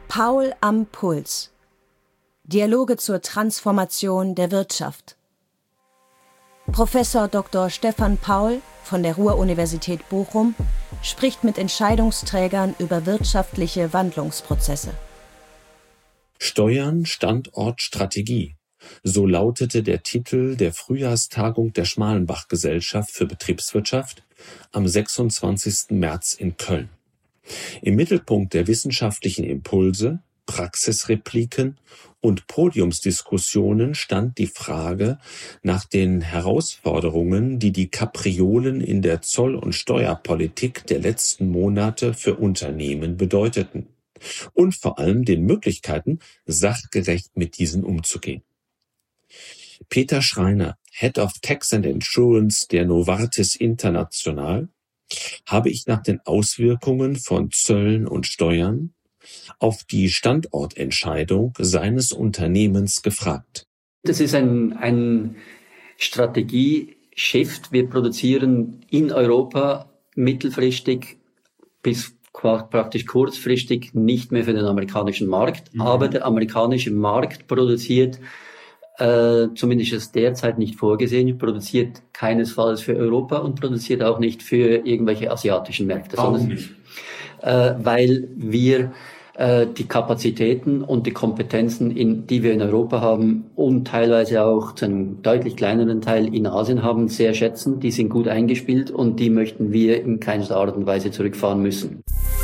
Paul am Puls. Dialoge zur Transformation der Wirtschaft. Professor Dr. Stefan Paul von der Ruhr-Universität Bochum spricht mit Entscheidungsträgern über wirtschaftliche Wandlungsprozesse. Steuern, Standort, Strategie. So lautete der Titel der Frühjahrstagung der Schmalenbach-Gesellschaft für Betriebswirtschaft am 26. März in Köln. Im Mittelpunkt der wissenschaftlichen Impulse, Praxisrepliken und Podiumsdiskussionen stand die Frage nach den Herausforderungen, die die Kapriolen in der Zoll- und Steuerpolitik der letzten Monate für Unternehmen bedeuteten und vor allem den Möglichkeiten, sachgerecht mit diesen umzugehen. Peter Schreiner, Head of Tax and Insurance der Novartis International, habe ich nach den Auswirkungen von Zöllen und Steuern auf die Standortentscheidung seines Unternehmens gefragt. Das ist ein Strategie-Shift. Wir produzieren in Europa mittelfristig bis praktisch kurzfristig nicht mehr für den amerikanischen Markt. Aber der amerikanische Markt produziert, zumindest ist derzeit nicht vorgesehen, produziert keinesfalls für Europa und produziert auch nicht für irgendwelche asiatischen Märkte. Warum nicht? Weil wir die Kapazitäten und die Kompetenzen, die wir in Europa haben und teilweise auch zu einem deutlich kleineren Teil in Asien haben, sehr schätzen. Die sind gut eingespielt und die möchten wir in keinster Art und Weise zurückfahren müssen.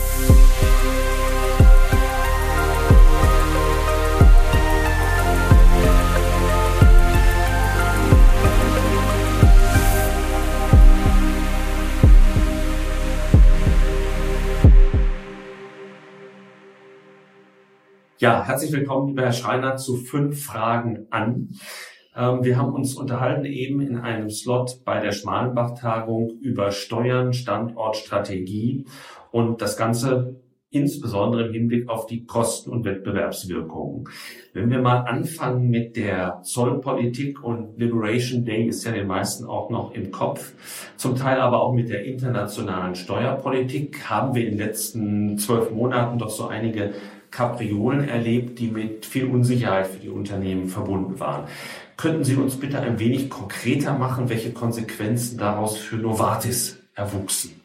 Ja, herzlich willkommen, lieber Herr Schreiner, zu 5 Fragen an. Wir haben uns unterhalten eben in einem Slot bei der Schmalenbach-Tagung über Steuern, Standort, Strategie und das Ganze insbesondere im Hinblick auf die Kosten- und Wettbewerbswirkungen. Wenn wir mal anfangen mit der Zollpolitik, und Liberation Day ist ja den meisten auch noch im Kopf, zum Teil aber auch mit der internationalen Steuerpolitik, haben wir in den letzten 12 Monaten doch so einige Kapriolen erlebt, die mit viel Unsicherheit für die Unternehmen verbunden waren. Könnten Sie uns bitte ein wenig konkreter machen, welche Konsequenzen daraus für Novartis erwuchsen?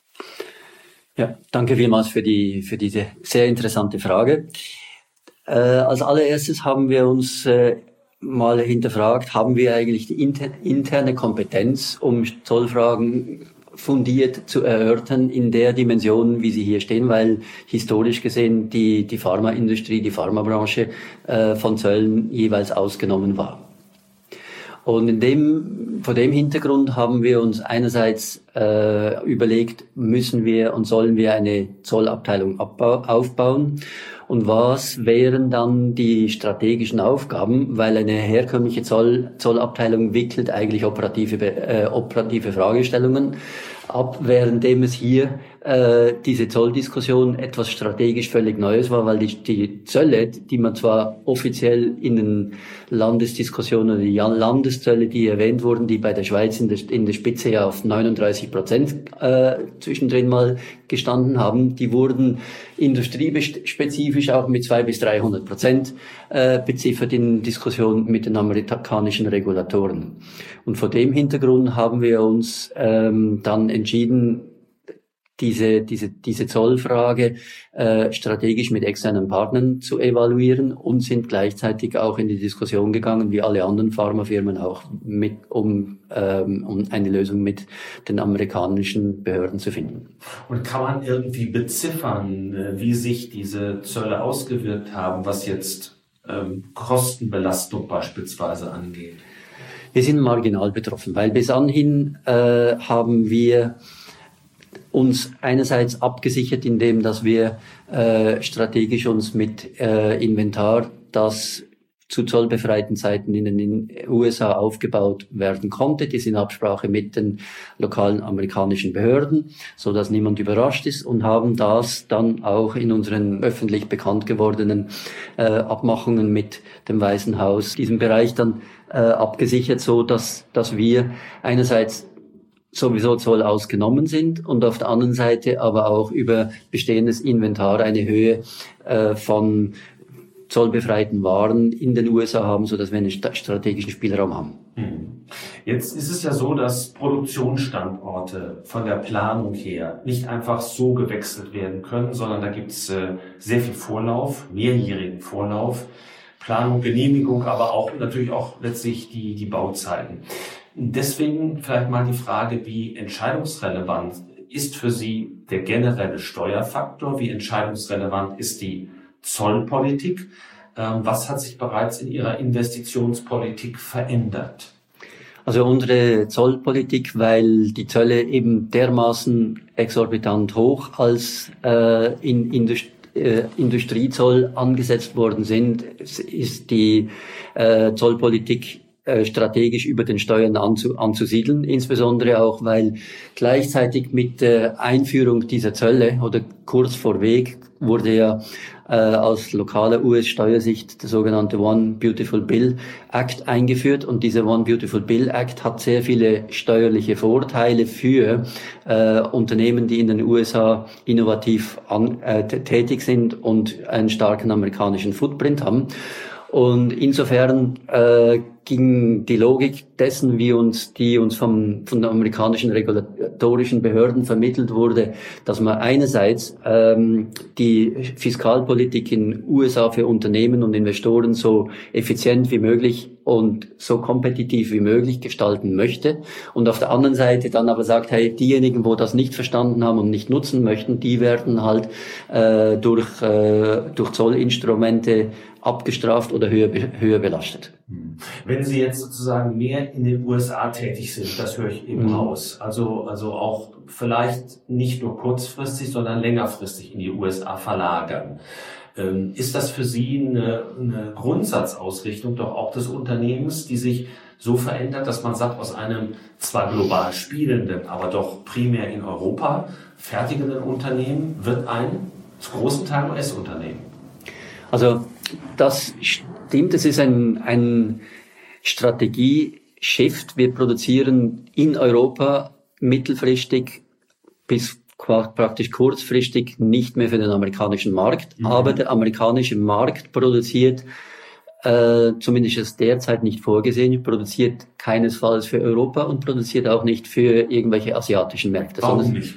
Ja, danke vielmals für diese sehr interessante Frage. Als allererstes haben wir uns mal hinterfragt, haben wir eigentlich die interne Kompetenz, um Zollfragen fundiert zu erörtern in der Dimension, wie sie hier stehen, weil historisch gesehen die Pharmaindustrie, die Pharmabranche von Zöllen jeweils ausgenommen war. Und vor dem Hintergrund haben wir uns einerseits überlegt, müssen wir und sollen wir eine Zollabteilung aufbauen? Und was wären dann die strategischen Aufgaben? Weil eine herkömmliche Zollabteilung wickelt eigentlich operative Fragestellungen ab, währenddem es hier diese Zolldiskussion etwas strategisch völlig Neues war, weil die Zölle, die man zwar offiziell in den Landesdiskussionen oder die Landeszölle, die erwähnt wurden, die bei der Schweiz in der Spitze ja auf 39% zwischendrin mal gestanden haben, die wurden industriespezifisch auch mit 200 bis 300% beziffert in Diskussion mit den amerikanischen Regulatoren. Und vor dem Hintergrund haben wir uns dann entschieden, diese Zollfrage strategisch mit externen Partnern zu evaluieren und sind gleichzeitig auch in die Diskussion gegangen, wie alle anderen Pharmafirmen auch, um eine Lösung mit den amerikanischen Behörden zu finden. Und kann man irgendwie beziffern, wie sich diese Zölle ausgewirkt haben, was jetzt Kostenbelastung beispielsweise angeht? Wir sind marginal betroffen, weil bis anhin haben wir uns einerseits abgesichert, indem dass wir strategisch uns mit Inventar, das zu zollbefreiten Zeiten in den USA aufgebaut werden konnte, das in Absprache mit den lokalen amerikanischen Behörden, so dass niemand überrascht ist, und haben das dann auch in unseren öffentlich bekannt gewordenen Abmachungen mit dem Weißen Haus, diesen Bereich dann abgesichert, so dass wir einerseits sowieso Zoll ausgenommen sind und auf der anderen Seite aber auch über bestehendes Inventar eine Höhe von zollbefreiten Waren in den USA haben, sodass wir einen strategischen Spielraum haben. Jetzt ist es ja so, dass Produktionsstandorte von der Planung her nicht einfach so gewechselt werden können, sondern da gibt es sehr viel Vorlauf, mehrjährigen Vorlauf, Planung, Genehmigung, aber auch natürlich auch letztlich die Bauzeiten. Deswegen vielleicht mal die Frage, wie entscheidungsrelevant ist für Sie der generelle Steuerfaktor, wie entscheidungsrelevant ist die Zollpolitik? Was hat sich bereits in Ihrer Investitionspolitik verändert? Also unsere Zollpolitik, weil die Zölle eben dermaßen exorbitant hoch als Industriezoll angesetzt worden sind, ist die Zollpolitik strategisch über den Steuern anzusiedeln, insbesondere auch, weil gleichzeitig mit der Einführung dieser Zölle oder kurz vorweg wurde ja aus lokaler US-Steuersicht der sogenannte One Beautiful Bill Act eingeführt, und dieser One Beautiful Bill Act hat sehr viele steuerliche Vorteile für Unternehmen, die in den USA innovativ tätig sind und einen starken amerikanischen Footprint haben. Und insofern ging die Logik dessen, die uns von den amerikanischen regulatorischen Behörden vermittelt wurde, dass man einerseits die Fiskalpolitik in den USA für Unternehmen und Investoren so effizient wie möglich und so kompetitiv wie möglich gestalten möchte, und auf der anderen Seite dann aber sagt, hey, diejenigen, wo das nicht verstanden haben und nicht nutzen möchten, die werden halt durch Zollinstrumente abgestraft oder höher belastet. Wenn Sie jetzt sozusagen mehr in den USA tätig sind, das höre ich eben raus, also auch vielleicht nicht nur kurzfristig, sondern längerfristig in die USA verlagern, ist das für Sie eine Grundsatzausrichtung doch auch des Unternehmens, die sich so verändert, dass man sagt, aus einem zwar global spielenden, aber doch primär in Europa fertigenden Unternehmen wird ein zu großen Teil US-Unternehmen? Also das stimmt, es ist ein Strategie-Shift. Wir produzieren in Europa mittelfristig bis praktisch kurzfristig nicht mehr für den amerikanischen Markt, aber der amerikanische Markt produziert, zumindest ist derzeit nicht vorgesehen, produziert keinesfalls für Europa und produziert auch nicht für irgendwelche asiatischen Märkte. Warum nicht?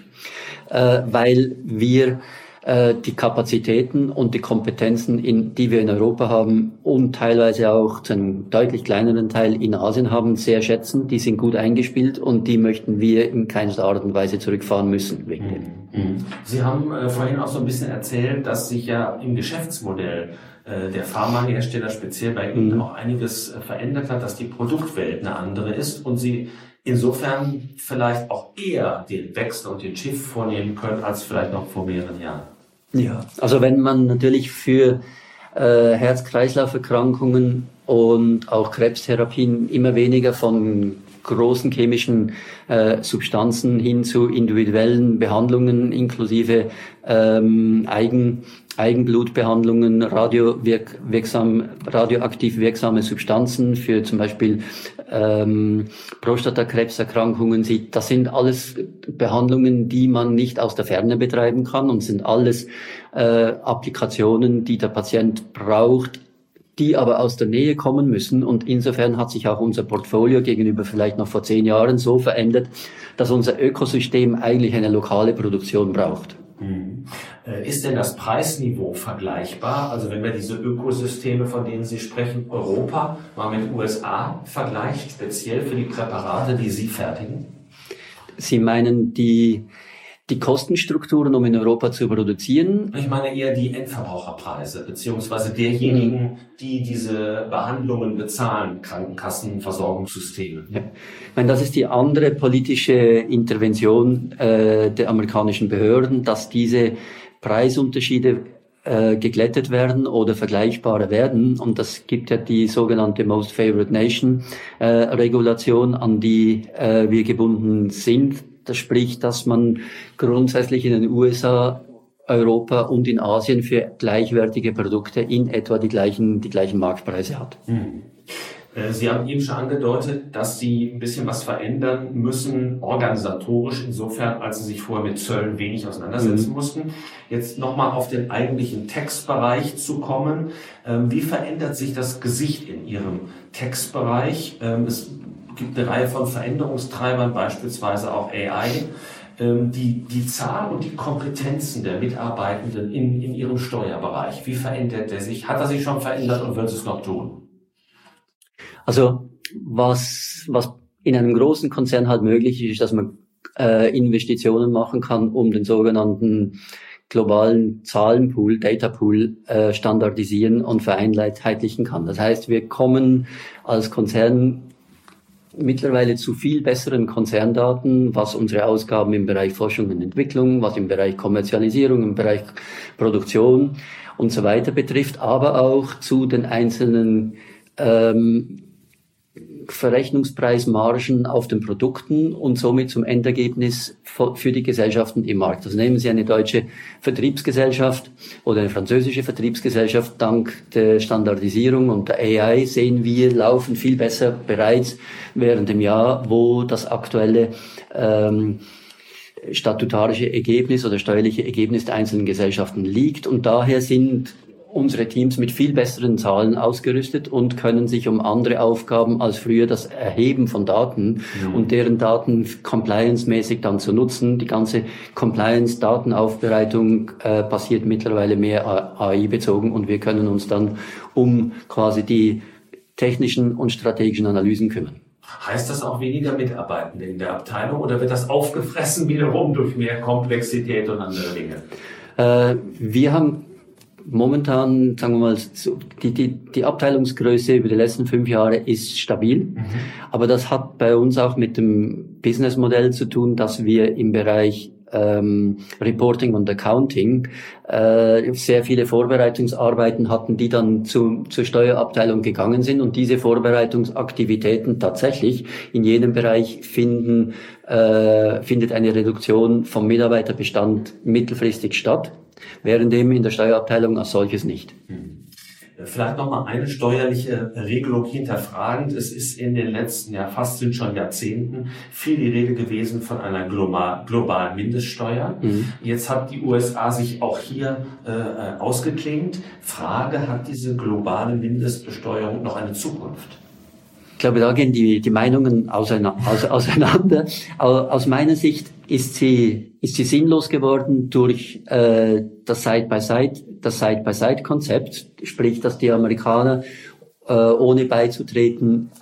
Weil wir die Kapazitäten und die Kompetenzen, die wir in Europa haben und teilweise auch zu einem deutlich kleineren Teil in Asien haben, sehr schätzen. Die sind gut eingespielt und die möchten wir in keinster Art und Weise zurückfahren müssen. Wegen dem. Sie haben vorhin auch so ein bisschen erzählt, dass sich ja im Geschäftsmodell der Pharmahersteller speziell bei Ihnen auch einiges verändert hat, dass die Produktwelt eine andere ist und Sie insofern vielleicht auch eher den Wechsel und den Shift vornehmen können, als vielleicht noch vor mehreren Jahren. Ja, also wenn man natürlich für Herz-Kreislauf-Erkrankungen und auch Krebstherapien immer weniger von großen chemischen Substanzen hin zu individuellen Behandlungen inklusive Eigenblutbehandlungen, radioaktiv wirksame Substanzen für zum Beispiel Prostatakrebserkrankungen sieht. Das sind alles Behandlungen, die man nicht aus der Ferne betreiben kann und sind alles Applikationen, die der Patient braucht, die aber aus der Nähe kommen müssen. Und insofern hat sich auch unser Portfolio gegenüber vielleicht noch vor 10 Jahren so verändert, dass unser Ökosystem eigentlich eine lokale Produktion braucht. Ist denn das Preisniveau vergleichbar? Also wenn wir diese Ökosysteme, von denen Sie sprechen, Europa mal mit USA vergleicht, speziell für die Präparate, die Sie fertigen? Sie meinen die Kostenstrukturen, um in Europa zu produzieren? Ich meine eher die Endverbraucherpreise, beziehungsweise derjenigen, die diese Behandlungen bezahlen, Krankenkassen, Versorgungssysteme. Ja. Ich meine, das ist die andere politische Intervention der amerikanischen Behörden, dass diese Preisunterschiede geglättet werden oder vergleichbarer werden. Und das gibt ja die sogenannte Most Favored Nation Regulation, an die wir gebunden sind. Das spricht, dass man grundsätzlich in den USA, Europa und in Asien für gleichwertige Produkte in etwa die gleichen Marktpreise hat. Sie haben eben schon angedeutet, dass Sie ein bisschen was verändern müssen, organisatorisch insofern, als Sie sich vorher mit Zöllen wenig auseinandersetzen mussten. Jetzt nochmal auf den eigentlichen Textbereich zu kommen. Wie verändert sich das Gesicht in Ihrem Textbereich? Es gibt eine Reihe von Veränderungstreibern, beispielsweise auch AI. Die Zahl und die Kompetenzen der Mitarbeitenden in Ihrem Steuerbereich, wie verändert der sich? Hat er sich schon verändert und wird es noch tun? Also was in einem großen Konzern halt möglich ist, dass man Investitionen machen kann, um den sogenannten globalen Zahlenpool, Datapool standardisieren und vereinheitlichen kann. Das heißt, wir kommen als Konzern mittlerweile zu viel besseren Konzerndaten, was unsere Ausgaben im Bereich Forschung und Entwicklung, was im Bereich Kommerzialisierung, im Bereich Produktion und so weiter betrifft, aber auch zu den einzelnen Verrechnungspreismargen auf den Produkten und somit zum Endergebnis für die Gesellschaften im Markt. Also nehmen Sie eine deutsche Vertriebsgesellschaft oder eine französische Vertriebsgesellschaft. Dank der Standardisierung und der AI sehen wir, laufen viel besser bereits während dem Jahr, wo das aktuelle statutarische Ergebnis oder steuerliche Ergebnis der einzelnen Gesellschaften liegt. Und daher sind unsere Teams mit viel besseren Zahlen ausgerüstet und können sich um andere Aufgaben als früher das Erheben von Daten und deren Daten compliance-mäßig dann zu nutzen. Die ganze Compliance-Datenaufbereitung passiert mittlerweile mehr AI-bezogen und wir können uns dann um quasi die technischen und strategischen Analysen kümmern. Heißt das auch weniger Mitarbeitende in der Abteilung oder wird das aufgefressen wiederum durch mehr Komplexität und andere Dinge? Wir haben momentan, sagen wir mal, die Abteilungsgröße über die letzten 5 Jahre ist stabil. Aber das hat bei uns auch mit dem Businessmodell zu tun, dass wir im Bereich Reporting und Accounting sehr viele Vorbereitungsarbeiten hatten, die dann zur Steuerabteilung gegangen sind. Und diese Vorbereitungsaktivitäten tatsächlich in jenem Bereich findet eine Reduktion vom Mitarbeiterbestand mittelfristig statt, während dem in der Steuerabteilung als solches nicht. Vielleicht nochmal eine steuerliche Regelung hinterfragend. Es ist in den letzten sind schon Jahrzehnten viel die Rede gewesen von einer globalen Mindeststeuer. Jetzt hat die USA sich auch hier ausgeklingt. Frage, hat diese globale Mindestbesteuerung noch eine Zukunft? Ich glaube, da gehen die Meinungen auseinander. Aus meiner Sicht ist sie sinnlos geworden durch das Side-by-Side-Konzept, sprich, dass die Amerikaner ohne beizutreten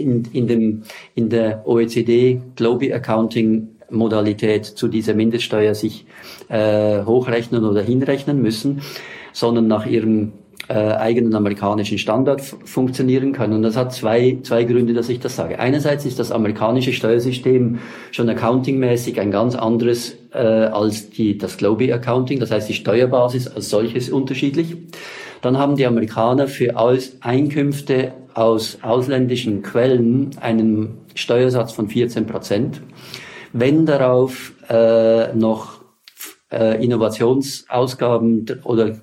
in der OECD Global Accounting Modalität zu dieser Mindeststeuer sich hochrechnen oder hinrechnen müssen, sondern nach ihrem eigenen amerikanischen Standard funktionieren können. Und das hat zwei Gründe, dass ich das sage. Einerseits ist das amerikanische Steuersystem schon accountingmäßig ein ganz anderes als das Global Accounting. Das heißt, die Steuerbasis als solches unterschiedlich. Dann haben die Amerikaner für Einkünfte aus ausländischen Quellen einen Steuersatz von 14%. Wenn darauf noch Innovationsausgaben oder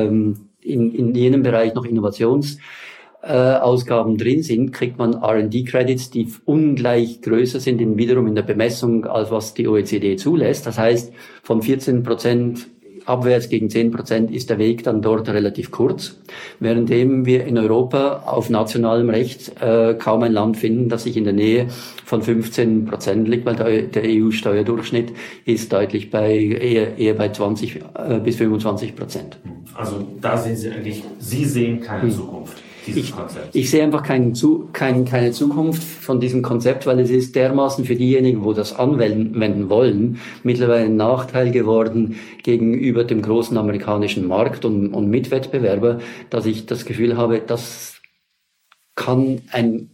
in jenem Bereich noch Innovationsausgaben drin sind, kriegt man R&D-Credits, die ungleich größer sind wiederum in der Bemessung, als was die OECD zulässt. Das heißt, von 14% abwärts gegen 10% ist der Weg dann dort relativ kurz, währenddem wir in Europa auf nationalem Recht kaum ein Land finden, das sich in der Nähe von 15% liegt, weil der EU-Steuerdurchschnitt ist deutlich eher bei 20 bis 25%. Also da sehen Sie eigentlich, Sie sehen keine Zukunft dieses Konzepts. Ich sehe einfach keine Zukunft von diesem Konzept, weil es ist dermaßen für diejenigen, wo das anwenden wollen, mittlerweile ein Nachteil geworden gegenüber dem großen amerikanischen Markt und Mitwettbewerber, dass ich das Gefühl habe, das kann ein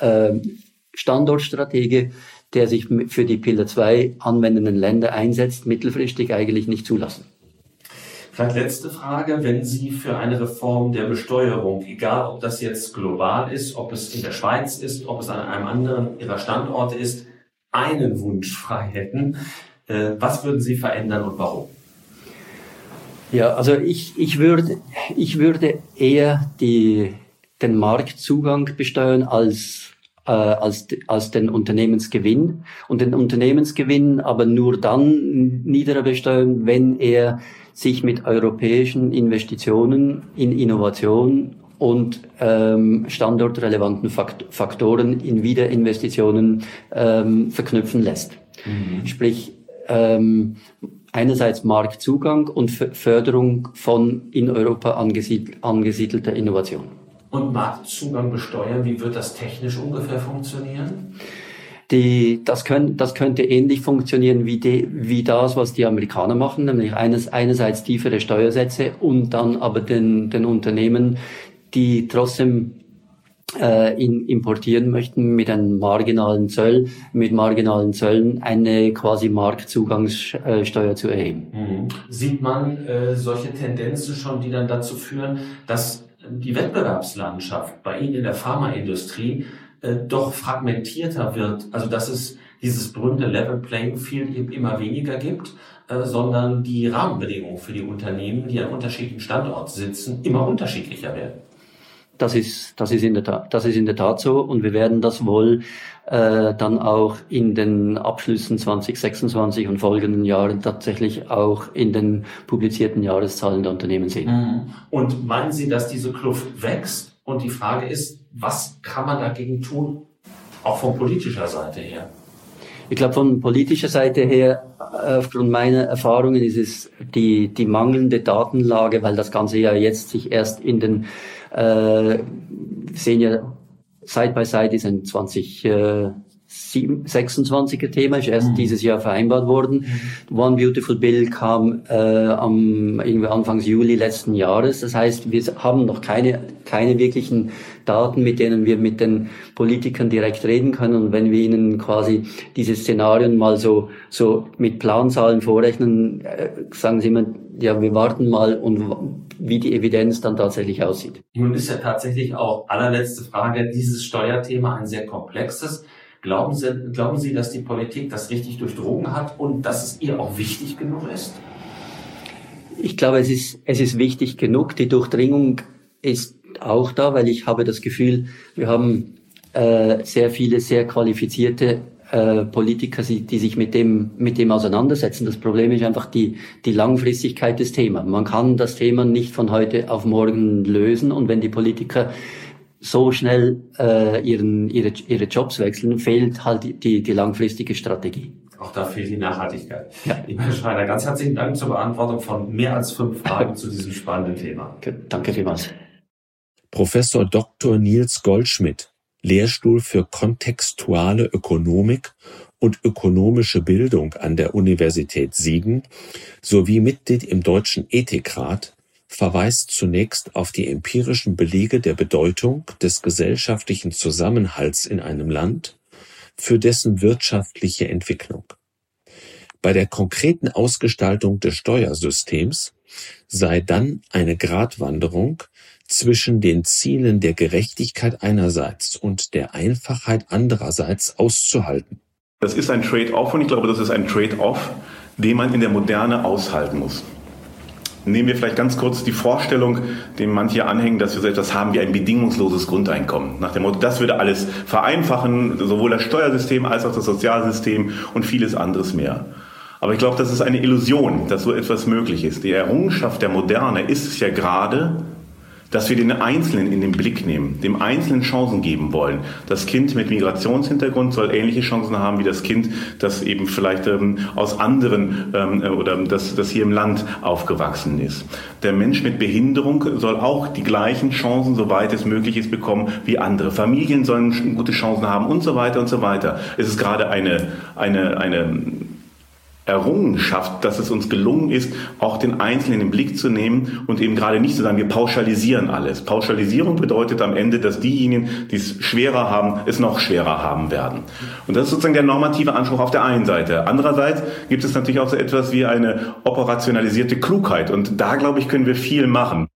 Standortstratege, der sich für die Pillar 2 anwendenden Länder einsetzt, mittelfristig eigentlich nicht zulassen. Vielleicht letzte Frage, wenn Sie für eine Reform der Besteuerung, egal ob das jetzt global ist, ob es in der Schweiz ist, ob es an einem anderen Ihrer Standorte ist, einen Wunsch frei hätten, was würden Sie verändern und warum? Ja, also ich würde eher die den Marktzugang besteuern als den Unternehmensgewinn, und den Unternehmensgewinn aber nur dann niedriger besteuern, wenn er sich mit europäischen Investitionen in Innovation und standortrelevanten Faktoren in Wiederinvestitionen verknüpfen lässt. Sprich, einerseits Marktzugang und Förderung von in Europa angesiedelter Innovation. Und Marktzugang besteuern, wie wird das technisch ungefähr funktionieren? Das könnte ähnlich funktionieren wie das, was die Amerikaner machen, nämlich einerseits tiefere Steuersätze und dann aber den Unternehmen, die trotzdem importieren möchten, mit marginalen Zöllen eine quasi Marktzugangssteuer zu erheben. Sieht man solche Tendenzen schon, die dann dazu führen, dass die Wettbewerbslandschaft bei Ihnen in der Pharmaindustrie doch fragmentierter wird, also dass es dieses berühmte Level Playing Field eben immer weniger gibt, sondern die Rahmenbedingungen für die Unternehmen, die an unterschiedlichen Standorten sitzen, immer unterschiedlicher werden? Das ist in der Tat so, und wir werden das wohl dann auch in den Abschlüssen 2026 und folgenden Jahren tatsächlich auch in den publizierten Jahreszahlen der Unternehmen sehen. Und meinen Sie, dass diese Kluft wächst? Und die Frage ist, was kann man dagegen tun, auch von politischer Seite her? Ich glaube, von politischer Seite her, aufgrund meiner Erfahrungen, ist es die mangelnde Datenlage, weil das Ganze ja jetzt sich erst wir sehen ja, Side by Side ist ein 2026er Thema, ist erst dieses Jahr vereinbart worden. One Beautiful Bill kam irgendwie Anfang Juli letzten Jahres. Das heißt, wir haben noch keine wirklichen Daten, mit denen wir mit den Politikern direkt reden können. Und wenn wir ihnen quasi diese Szenarien mal so mit Planzahlen vorrechnen, sagen sie immer, ja, wir warten mal, und wie die Evidenz dann tatsächlich aussieht. Nun ist ja tatsächlich auch, allerletzte Frage, dieses Steuerthema ein sehr komplexes. Glauben Sie, dass die Politik das richtig durchdrungen hat und dass es ihr auch wichtig genug ist? Ich glaube, es ist wichtig genug. Die Durchdringung ist auch da, weil ich habe das Gefühl, wir haben sehr viele, sehr qualifizierte Politiker, die sich mit dem auseinandersetzen. Das Problem ist einfach die Langfristigkeit des Themas. Man kann das Thema nicht von heute auf morgen lösen, und wenn die Politiker so schnell ihre Jobs wechseln, fehlt halt die langfristige Strategie. Auch da fehlt die Nachhaltigkeit. Ja. Lieber Herr Schreiner, ganz herzlichen Dank zur Beantwortung von mehr als 5 Fragen zu diesem spannenden Thema. Danke vielmals. Professor Dr. Nils Goldschmidt, Lehrstuhl für kontextuale Ökonomik und ökonomische Bildung an der Universität Siegen sowie Mitglied im Deutschen Ethikrat, verweist zunächst auf die empirischen Belege der Bedeutung des gesellschaftlichen Zusammenhalts in einem Land für dessen wirtschaftliche Entwicklung. Bei der konkreten Ausgestaltung des Steuersystems sei dann eine Gratwanderung zwischen den Zielen der Gerechtigkeit einerseits und der Einfachheit andererseits auszuhalten. Das ist ein Trade-off, und ich glaube, das ist ein Trade-off, den man in der Moderne aushalten muss. Nehmen wir vielleicht ganz kurz die Vorstellung, dem manche anhängen, dass wir so etwas haben wie ein bedingungsloses Grundeinkommen. Nach dem Motto, das würde alles vereinfachen, sowohl das Steuersystem als auch das Sozialsystem und vieles anderes mehr. Aber ich glaube, das ist eine Illusion, dass so etwas möglich ist. Die Errungenschaft der Moderne ist es ja gerade, dass wir den Einzelnen in den Blick nehmen, dem Einzelnen Chancen geben wollen. Das Kind mit Migrationshintergrund soll ähnliche Chancen haben wie das Kind, das eben vielleicht aus anderen oder das hier im Land aufgewachsen ist. Der Mensch mit Behinderung soll auch die gleichen Chancen, soweit es möglich ist, bekommen wie andere. Familien sollen gute Chancen haben und so weiter und so weiter. Es ist gerade eine Errungenschaft, dass es uns gelungen ist, auch den Einzelnen in den Blick zu nehmen und eben gerade nicht zu sagen, wir pauschalisieren alles. Pauschalisierung bedeutet am Ende, dass diejenigen, die es schwerer haben, es noch schwerer haben werden. Und das ist sozusagen der normative Anspruch auf der einen Seite. Andererseits gibt es natürlich auch so etwas wie eine operationalisierte Klugheit, und da, glaube ich, können wir viel machen.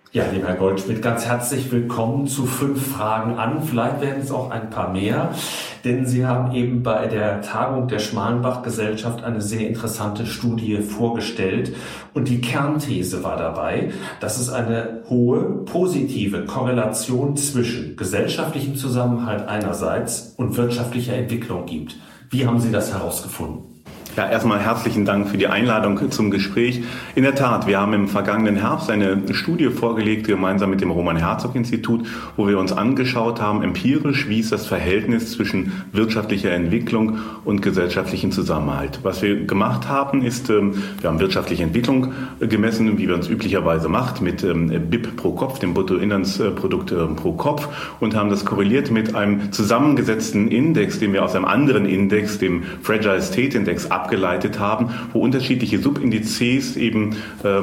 Ja, lieber Herr Goldschmidt, ganz herzlich willkommen zu 5 Fragen an. Vielleicht werden es auch ein paar mehr, denn Sie haben eben bei der Tagung der Schmalenbach-Gesellschaft eine sehr interessante Studie vorgestellt. Und die Kernthese war dabei, dass es eine hohe positive Korrelation zwischen gesellschaftlichem Zusammenhalt einerseits und wirtschaftlicher Entwicklung gibt. Wie haben Sie das herausgefunden? Ja, erstmal herzlichen Dank für die Einladung zum Gespräch. In der Tat, wir haben im vergangenen Herbst eine Studie vorgelegt, gemeinsam mit dem Roman-Herzog-Institut, wo wir uns angeschaut haben, empirisch, wie ist das Verhältnis zwischen wirtschaftlicher Entwicklung und gesellschaftlichem Zusammenhalt. Was wir gemacht haben, ist, wir haben wirtschaftliche Entwicklung gemessen, wie man es üblicherweise macht, mit BIP pro Kopf, dem Bruttoinlandsprodukt pro Kopf, und haben das korreliert mit einem zusammengesetzten Index, den wir aus einem anderen Index, dem Fragile State Index, abgeleitet haben, wo unterschiedliche Subindizes eben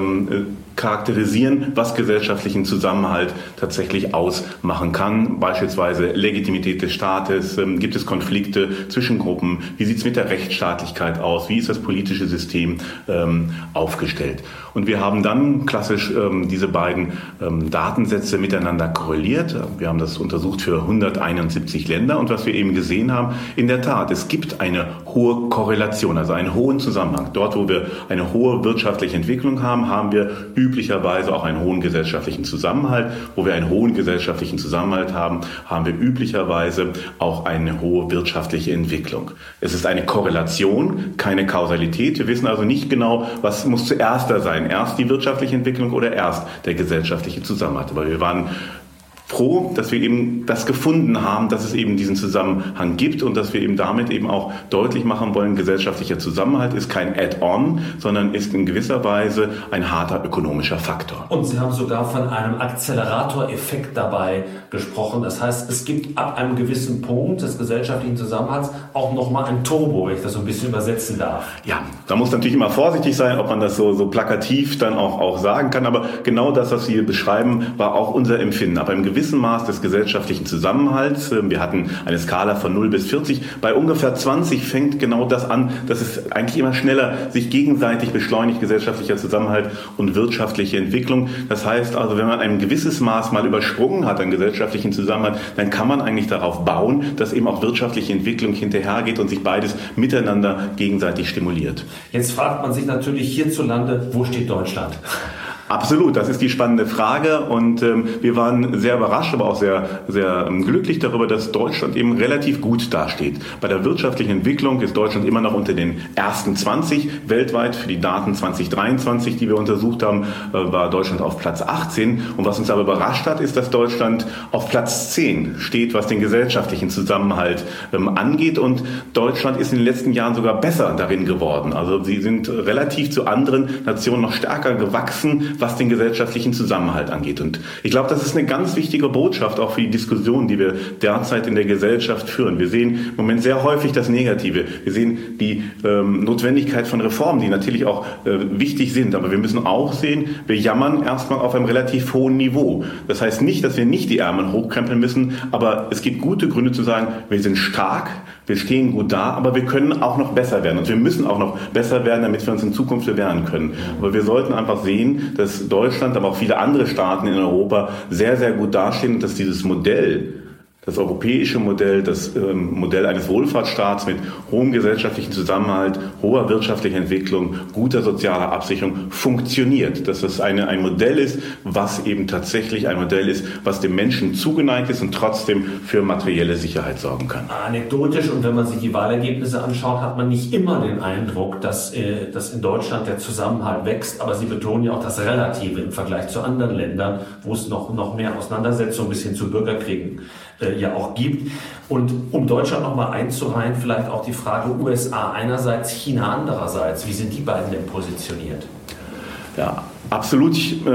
charakterisieren, was gesellschaftlichen Zusammenhalt tatsächlich ausmachen kann. Beispielsweise Legitimität des Staates, gibt es Konflikte zwischen Gruppen, wie sieht es mit der Rechtsstaatlichkeit aus, wie ist das politische System aufgestellt. Und wir haben dann klassisch diese beiden Datensätze miteinander korreliert. Wir haben das untersucht für 171 Länder und was wir eben gesehen haben, in der Tat, es gibt eine hohe Korrelation, also einen hohen Zusammenhang. Dort, wo wir eine hohe wirtschaftliche Entwicklung haben, haben wir üblicherweise auch einen hohen gesellschaftlichen Zusammenhalt. Wo wir einen hohen gesellschaftlichen Zusammenhalt haben, haben wir üblicherweise auch eine hohe wirtschaftliche Entwicklung. Es ist eine Korrelation, keine Kausalität. Wir wissen also nicht genau, was muss zuerst da sein. Erst die wirtschaftliche Entwicklung oder erst der gesellschaftliche Zusammenhalt. Aber wir waren froh, dass wir eben das gefunden haben, dass es eben diesen Zusammenhang gibt und dass wir eben damit eben auch deutlich machen wollen, gesellschaftlicher Zusammenhalt ist kein Add-on, sondern ist in gewisser Weise ein harter ökonomischer Faktor. Und Sie haben sogar von einem Akzeleratoreffekt dabei gesprochen. Das heißt, es gibt ab einem gewissen Punkt des gesellschaftlichen Zusammenhalts auch nochmal ein Turbo, wenn ich das so ein bisschen übersetzen darf. Ja, da muss natürlich immer vorsichtig sein, ob man das so plakativ dann auch sagen kann. Aber genau das, was Sie hier beschreiben, war auch unser Empfinden. Ab einem gewissen Maß des gesellschaftlichen Zusammenhalts. Wir hatten eine Skala von 0 bis 40. Bei ungefähr 20 fängt genau das an, dass es eigentlich immer schneller sich gegenseitig beschleunigt, gesellschaftlicher Zusammenhalt und wirtschaftliche Entwicklung. Das heißt also, wenn man ein gewisses Maß mal übersprungen hat an gesellschaftlichen Zusammenhalt, dann kann man eigentlich darauf bauen, dass eben auch wirtschaftliche Entwicklung hinterhergeht und sich beides miteinander gegenseitig stimuliert. Jetzt fragt man sich natürlich hierzulande, wo steht Deutschland? Absolut, das ist die spannende Frage und wir waren sehr überrascht, aber auch sehr, sehr glücklich darüber, dass Deutschland eben relativ gut dasteht. Bei der wirtschaftlichen Entwicklung ist Deutschland immer noch unter den ersten 20 weltweit. Für die Daten 2023, die wir untersucht haben, war Deutschland auf Platz 18. Und was uns aber überrascht hat, ist, dass Deutschland auf Platz 10 steht, was den gesellschaftlichen Zusammenhalt angeht. Und Deutschland ist in den letzten Jahren sogar besser darin geworden. Also sie sind relativ zu anderen Nationen noch stärker gewachsen, was den gesellschaftlichen Zusammenhalt angeht. Und ich glaube, das ist eine ganz wichtige Botschaft auch für die Diskussion, die wir derzeit in der Gesellschaft führen. Wir sehen im Moment sehr häufig das Negative. Wir sehen die Notwendigkeit von Reformen, die natürlich auch wichtig sind. Aber wir müssen auch sehen, wir jammern erstmal auf einem relativ hohen Niveau. Das heißt nicht, dass wir nicht die Ärmel hochkrempeln müssen, aber es gibt gute Gründe zu sagen, wir sind stark, wir stehen gut da, aber wir können auch noch besser werden. Und wir müssen auch noch besser werden, damit wir uns in Zukunft bewähren können. Aber wir sollten einfach sehen, dass Deutschland, aber auch viele andere Staaten in Europa sehr, sehr gut dastehen und dass dieses Modell, das europäische Modell, das Modell eines Wohlfahrtsstaats mit hohem gesellschaftlichen Zusammenhalt, hoher wirtschaftlicher Entwicklung, guter sozialer Absicherung funktioniert. Dass das ein Modell ist, was eben tatsächlich ein Modell ist, was dem Menschen zugeneigt ist und trotzdem für materielle Sicherheit sorgen kann. Anekdotisch, und wenn man sich die Wahlergebnisse anschaut, hat man nicht immer den Eindruck, dass in Deutschland der Zusammenhalt wächst, aber Sie betonen ja auch das Relative im Vergleich zu anderen Ländern, wo es noch mehr Auseinandersetzungen bis hin zu Bürgerkriegen ja auch gibt. Und um Deutschland nochmal einzureihen, vielleicht auch die Frage USA einerseits, China andererseits. Wie sind die beiden denn positioniert? Ja, absolut.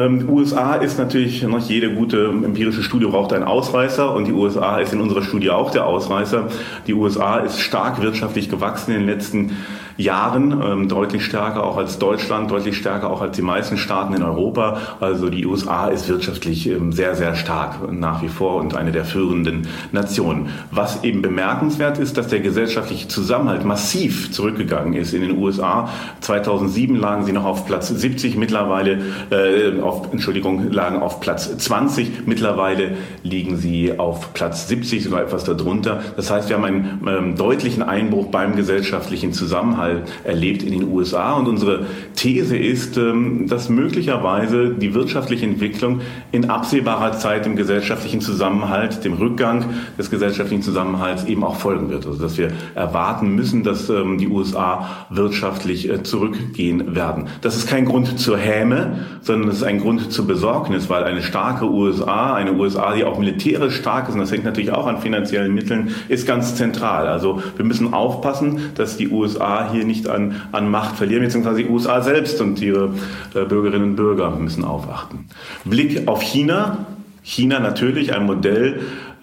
USA ist natürlich, noch jede gute empirische Studie braucht einen Ausreißer und die USA ist in unserer Studie auch der Ausreißer. Die USA ist stark wirtschaftlich gewachsen in den letzten Jahren, deutlich stärker auch als Deutschland, deutlich stärker auch als die meisten Staaten in Europa. Also die USA ist wirtschaftlich sehr, sehr stark nach wie vor und eine der führenden Nationen. Was eben bemerkenswert ist, dass der gesellschaftliche Zusammenhalt massiv zurückgegangen ist in den USA. 2007 lagen sie noch auf Platz 70, mittlerweile lagen auf Platz 20, mittlerweile liegen sie auf Platz 70, sogar etwas darunter. Das heißt, wir haben einen deutlichen Einbruch beim gesellschaftlichen Zusammenhalt erlebt in den USA und unsere These ist, dass möglicherweise die wirtschaftliche Entwicklung in absehbarer Zeit dem gesellschaftlichen Zusammenhalt, dem Rückgang des gesellschaftlichen Zusammenhalts eben auch folgen wird. Also dass wir erwarten müssen, dass die USA wirtschaftlich zurückgehen werden. Das ist kein Grund zur Häme, sondern es ist ein Grund zur Besorgnis, weil eine starke USA, eine USA, die auch militärisch stark ist, und das hängt natürlich auch an finanziellen Mitteln, ist ganz zentral. Also wir müssen aufpassen, dass die USA hier nicht an Macht verlieren, beziehungsweise die USA selbst und ihre Bürgerinnen und Bürger müssen aufwachen. Blick auf China. China natürlich ein Modell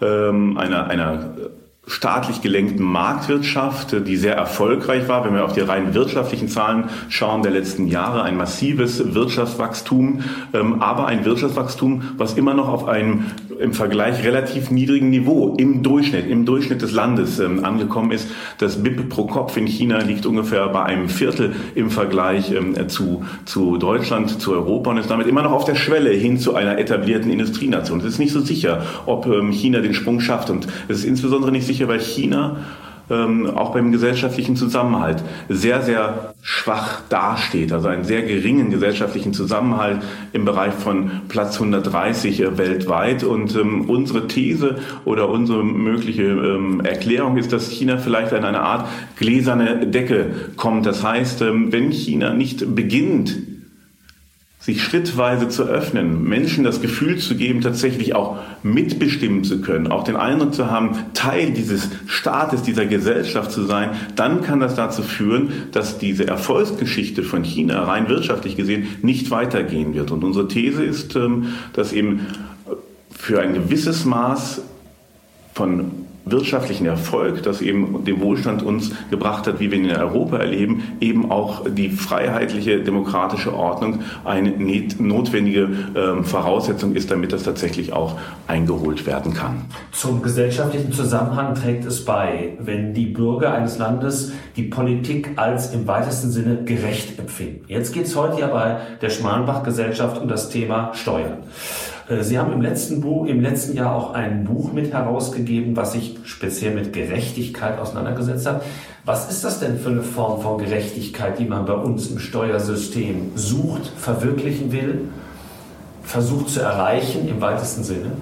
einer staatlich gelenkten Marktwirtschaft, die sehr erfolgreich war. Wenn wir auf die rein wirtschaftlichen Zahlen schauen der letzten Jahre, ein massives Wirtschaftswachstum, aber ein Wirtschaftswachstum, was immer noch auf einem im Vergleich relativ niedrigen Niveau im Durchschnitt des Landes angekommen ist. Das BIP pro Kopf in China liegt ungefähr bei einem Viertel im Vergleich zu Deutschland, zu Europa und ist damit immer noch auf der Schwelle hin zu einer etablierten Industrienation. Es ist nicht so sicher, ob China den Sprung schafft und es ist insbesondere nicht sicher, weil China auch beim gesellschaftlichen Zusammenhalt sehr, sehr schwach dasteht. Also einen sehr geringen gesellschaftlichen Zusammenhalt im Bereich von Platz 130 weltweit. Und unsere These oder unsere mögliche Erklärung ist, dass China vielleicht an eine Art gläserne Decke kommt. Das heißt, wenn China nicht beginnt, sich schrittweise zu öffnen, Menschen das Gefühl zu geben, tatsächlich auch mitbestimmen zu können, auch den Eindruck zu haben, Teil dieses Staates, dieser Gesellschaft zu sein, dann kann das dazu führen, dass diese Erfolgsgeschichte von China rein wirtschaftlich gesehen nicht weitergehen wird. Und unsere These ist, dass eben für ein gewisses Maß von wirtschaftlichen Erfolg, das eben den Wohlstand uns gebracht hat, wie wir ihn in Europa erleben, eben auch die freiheitliche demokratische Ordnung eine notwendige Voraussetzung ist, damit das tatsächlich auch eingeholt werden kann. Zum gesellschaftlichen Zusammenhang trägt es bei, wenn die Bürger eines Landes die Politik als im weitesten Sinne gerecht empfinden. Jetzt geht es heute ja bei der Schmalenbach-Gesellschaft um das Thema Steuern. Sie haben im letzten Jahr auch ein Buch mit herausgegeben, was sich speziell mit Gerechtigkeit auseinandergesetzt hat. Was ist das denn für eine Form von Gerechtigkeit, die man bei uns im Steuersystem sucht, verwirklichen will, versucht zu erreichen im weitesten Sinne?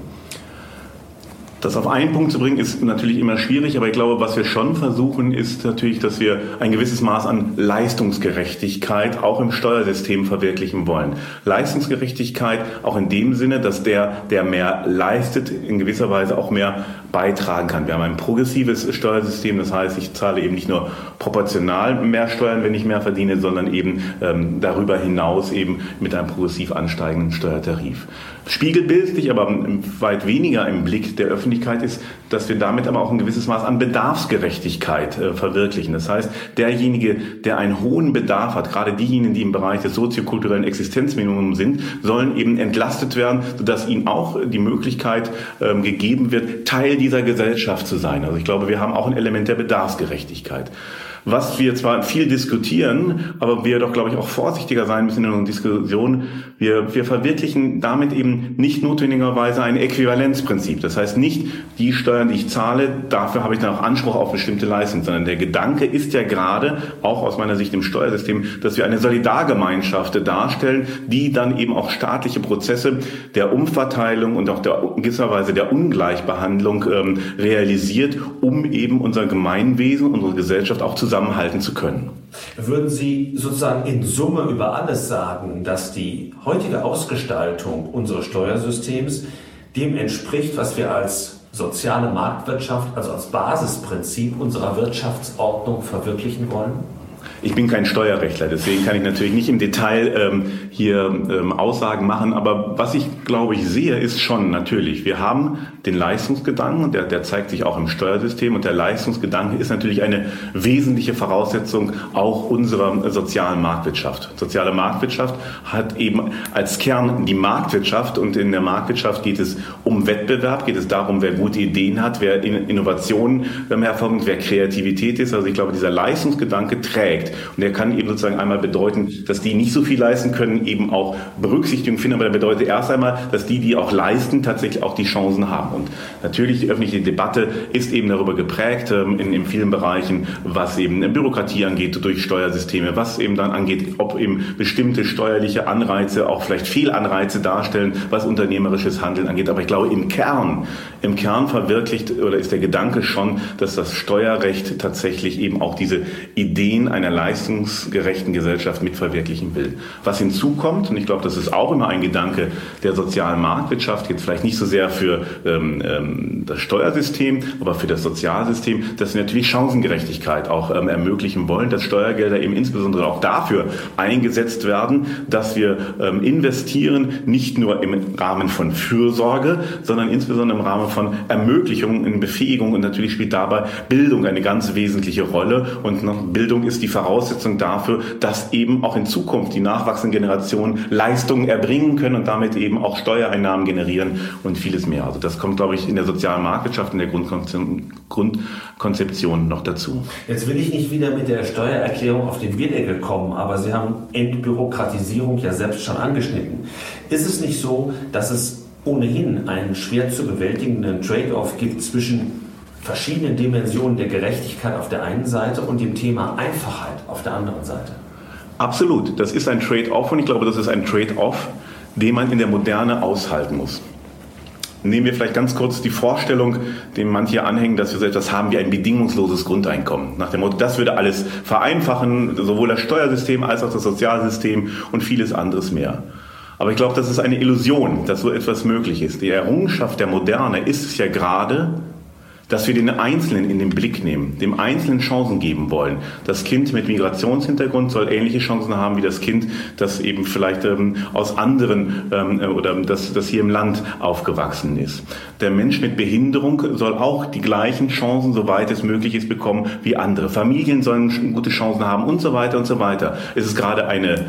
Das auf einen Punkt zu bringen, ist natürlich immer schwierig, aber ich glaube, was wir schon versuchen, ist natürlich, dass wir ein gewisses Maß an Leistungsgerechtigkeit auch im Steuersystem verwirklichen wollen. Leistungsgerechtigkeit auch in dem Sinne, dass der mehr leistet, in gewisser Weise auch mehr beitragen kann. Wir haben ein progressives Steuersystem, das heißt, ich zahle eben nicht nur proportional mehr Steuern, wenn ich mehr verdiene, sondern eben darüber hinaus eben mit einem progressiv ansteigenden Steuertarif. Spiegelbildlich, aber weit weniger im Blick der Öffentlichkeit ist, dass wir damit aber auch ein gewisses Maß an Bedarfsgerechtigkeit verwirklichen. Das heißt, derjenige, der einen hohen Bedarf hat, gerade diejenigen, die im Bereich des soziokulturellen Existenzminimums sind, sollen eben entlastet werden, sodass ihnen auch die Möglichkeit gegeben wird, Teil dieser Gesellschaft zu sein. Also ich glaube, wir haben auch ein Element der Bedarfsgerechtigkeit. Was wir zwar viel diskutieren, aber wir doch, glaube ich, auch vorsichtiger sein müssen in unserer Diskussion. Wir verwirklichen damit eben nicht notwendigerweise ein Äquivalenzprinzip. Das heißt nicht, die Steuern, die ich zahle, dafür habe ich dann auch Anspruch auf bestimmte Leistungen, sondern der Gedanke ist ja gerade, auch aus meiner Sicht im Steuersystem, dass wir eine Solidargemeinschaft darstellen, die dann eben auch staatliche Prozesse der Umverteilung und auch in gewisser Weise der Ungleichbehandlung realisiert, um eben unser Gemeinwesen, unsere Gesellschaft auch zusammenhalten zu können. Würden Sie sozusagen in Summe über alles sagen, dass die heutige Ausgestaltung unseres Steuersystems dem entspricht, was wir als soziale Marktwirtschaft, also als Basisprinzip unserer Wirtschaftsordnung verwirklichen wollen? Ich bin kein Steuerrechtler, deswegen kann ich natürlich nicht im Detail hier Aussagen machen. Aber was ich, glaube ich, sehe, ist schon natürlich, wir haben den Leistungsgedanken, der zeigt sich auch im Steuersystem. Und der Leistungsgedanke ist natürlich eine wesentliche Voraussetzung auch unserer sozialen Marktwirtschaft. Soziale Marktwirtschaft hat eben als Kern die Marktwirtschaft. Und in der Marktwirtschaft geht es um Wettbewerb, geht es darum, wer gute Ideen hat, wer Innovationen hervorbringt, wer Kreativität ist. Also ich glaube, dieser Leistungsgedanke trägt. Und der kann eben sozusagen einmal bedeuten, dass die nicht so viel leisten können, eben auch Berücksichtigung finden. Aber der bedeutet erst einmal, dass die auch leisten, tatsächlich auch die Chancen haben. Und natürlich die öffentliche Debatte ist eben darüber geprägt, in vielen Bereichen, was eben Bürokratie angeht, durch Steuersysteme, was eben dann angeht, ob eben bestimmte steuerliche Anreize auch vielleicht Fehlanreize darstellen, was unternehmerisches Handeln angeht. Aber ich glaube, im Kern verwirklicht oder ist der Gedanke schon, dass das Steuerrecht tatsächlich eben auch diese Ideen einer leistungsgerechten Gesellschaft mitverwirklichen will. Was hinzukommt, und ich glaube, das ist auch immer ein Gedanke der sozialen Marktwirtschaft, jetzt vielleicht nicht so sehr für das Steuersystem, aber für das Sozialsystem, dass wir natürlich Chancengerechtigkeit auch ermöglichen wollen, dass Steuergelder eben insbesondere auch dafür eingesetzt werden, dass wir investieren, nicht nur im Rahmen von Fürsorge, sondern insbesondere im Rahmen von Ermöglichung, in Befähigung, und natürlich spielt dabei Bildung eine ganz wesentliche Rolle, und Bildung ist die Voraussetzung dafür, dass eben auch in Zukunft die nachwachsenden Generationen Leistungen erbringen können und damit eben auch Steuereinnahmen generieren und vieles mehr. Also das kommt, glaube ich, in der sozialen Marktwirtschaft, in der Grundkonzeption noch dazu. Jetzt will ich nicht wieder mit der Steuererklärung auf den Bierdeckel kommen, aber Sie haben Entbürokratisierung ja selbst schon angeschnitten. Ist es nicht so, dass es ohnehin einen schwer zu bewältigenden Trade-off gibt zwischen verschiedenen Dimensionen der Gerechtigkeit auf der einen Seite und dem Thema Einfachheit auf der anderen Seite? Absolut. Das ist ein Trade-off, und ich glaube, das ist ein Trade-off, den man in der Moderne aushalten muss. Nehmen wir vielleicht ganz kurz die Vorstellung, dem manche anhängen, dass wir so etwas haben wie ein bedingungsloses Grundeinkommen. Nach dem Motto, das würde alles vereinfachen, sowohl das Steuersystem als auch das Sozialsystem und vieles anderes mehr. Aber ich glaube, das ist eine Illusion, dass so etwas möglich ist. Die Errungenschaft der Moderne ist es ja gerade, dass wir den Einzelnen in den Blick nehmen, dem Einzelnen Chancen geben wollen. Das Kind mit Migrationshintergrund soll ähnliche Chancen haben wie das Kind, das eben vielleicht aus anderen oder das hier im Land aufgewachsen ist. Der Mensch mit Behinderung soll auch die gleichen Chancen, soweit es möglich ist, bekommen wie andere. Familien sollen gute Chancen haben und so weiter und so weiter. Es ist gerade eine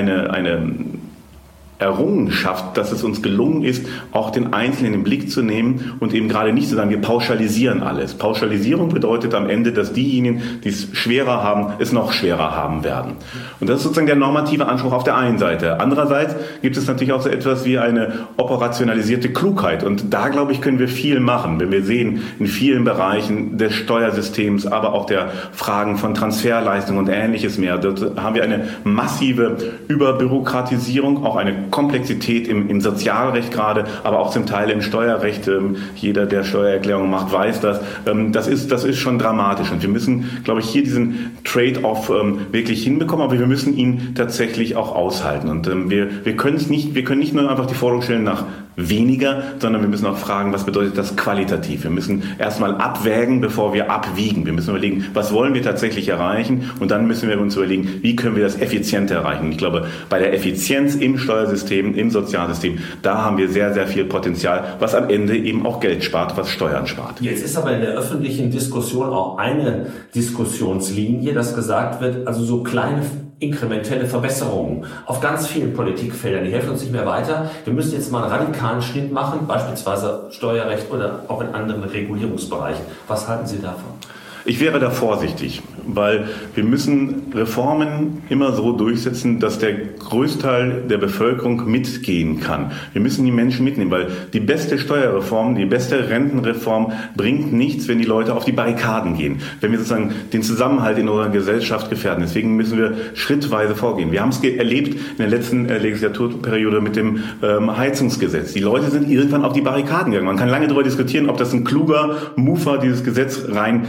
Errungenschaft, dass es uns gelungen ist, auch den Einzelnen in den Blick zu nehmen und eben gerade nicht zu sagen, wir pauschalisieren alles. Pauschalisierung bedeutet am Ende, dass diejenigen, die es schwerer haben, es noch schwerer haben werden. Und das ist sozusagen der normative Anspruch auf der einen Seite. Andererseits gibt es natürlich auch so etwas wie eine operationalisierte Klugheit. Und da, glaube ich, können wir viel machen, wenn wir sehen, in vielen Bereichen des Steuersystems, aber auch der Fragen von Transferleistungen und Ähnliches mehr. Dort haben wir eine massive Überbürokratisierung, auch eine Komplexität im Sozialrecht gerade, aber auch zum Teil im Steuerrecht. Jeder, der Steuererklärungen macht, weiß das. Das ist schon dramatisch. Und wir müssen, glaube ich, hier diesen Trade-off wirklich hinbekommen, aber wir müssen ihn tatsächlich auch aushalten. Und wir können nicht nur einfach die Forderung stellen nach weniger, sondern wir müssen auch fragen, was bedeutet das qualitativ? Wir müssen erstmal abwägen, bevor wir abwiegen. Wir müssen überlegen, was wollen wir tatsächlich erreichen? Und dann müssen wir uns überlegen, wie können wir das effizienter erreichen? Ich glaube, bei der Effizienz im Steuersystem, im Sozialsystem, da haben wir sehr, sehr viel Potenzial, was am Ende eben auch Geld spart, was Steuern spart. Jetzt ist aber in der öffentlichen Diskussion auch eine Diskussionslinie, dass gesagt wird, also so kleine inkrementelle Verbesserungen auf ganz vielen Politikfeldern, die helfen uns nicht mehr weiter. Wir müssen jetzt mal einen radikalen Schnitt machen, beispielsweise Steuerrecht oder auch in anderen Regulierungsbereichen. Was halten Sie davon? Ich wäre da vorsichtig, weil wir müssen Reformen immer so durchsetzen, dass der Größteil der Bevölkerung mitgehen kann. Wir müssen die Menschen mitnehmen, weil die beste Steuerreform, die beste Rentenreform bringt nichts, wenn die Leute auf die Barrikaden gehen, wenn wir sozusagen den Zusammenhalt in unserer Gesellschaft gefährden. Deswegen müssen wir schrittweise vorgehen. Wir haben es erlebt in der letzten Legislaturperiode mit dem Heizungsgesetz. Die Leute sind irgendwann auf die Barrikaden gegangen. Man kann lange darüber diskutieren, ob das ein kluger Move war, dieses Gesetz rein theoretisch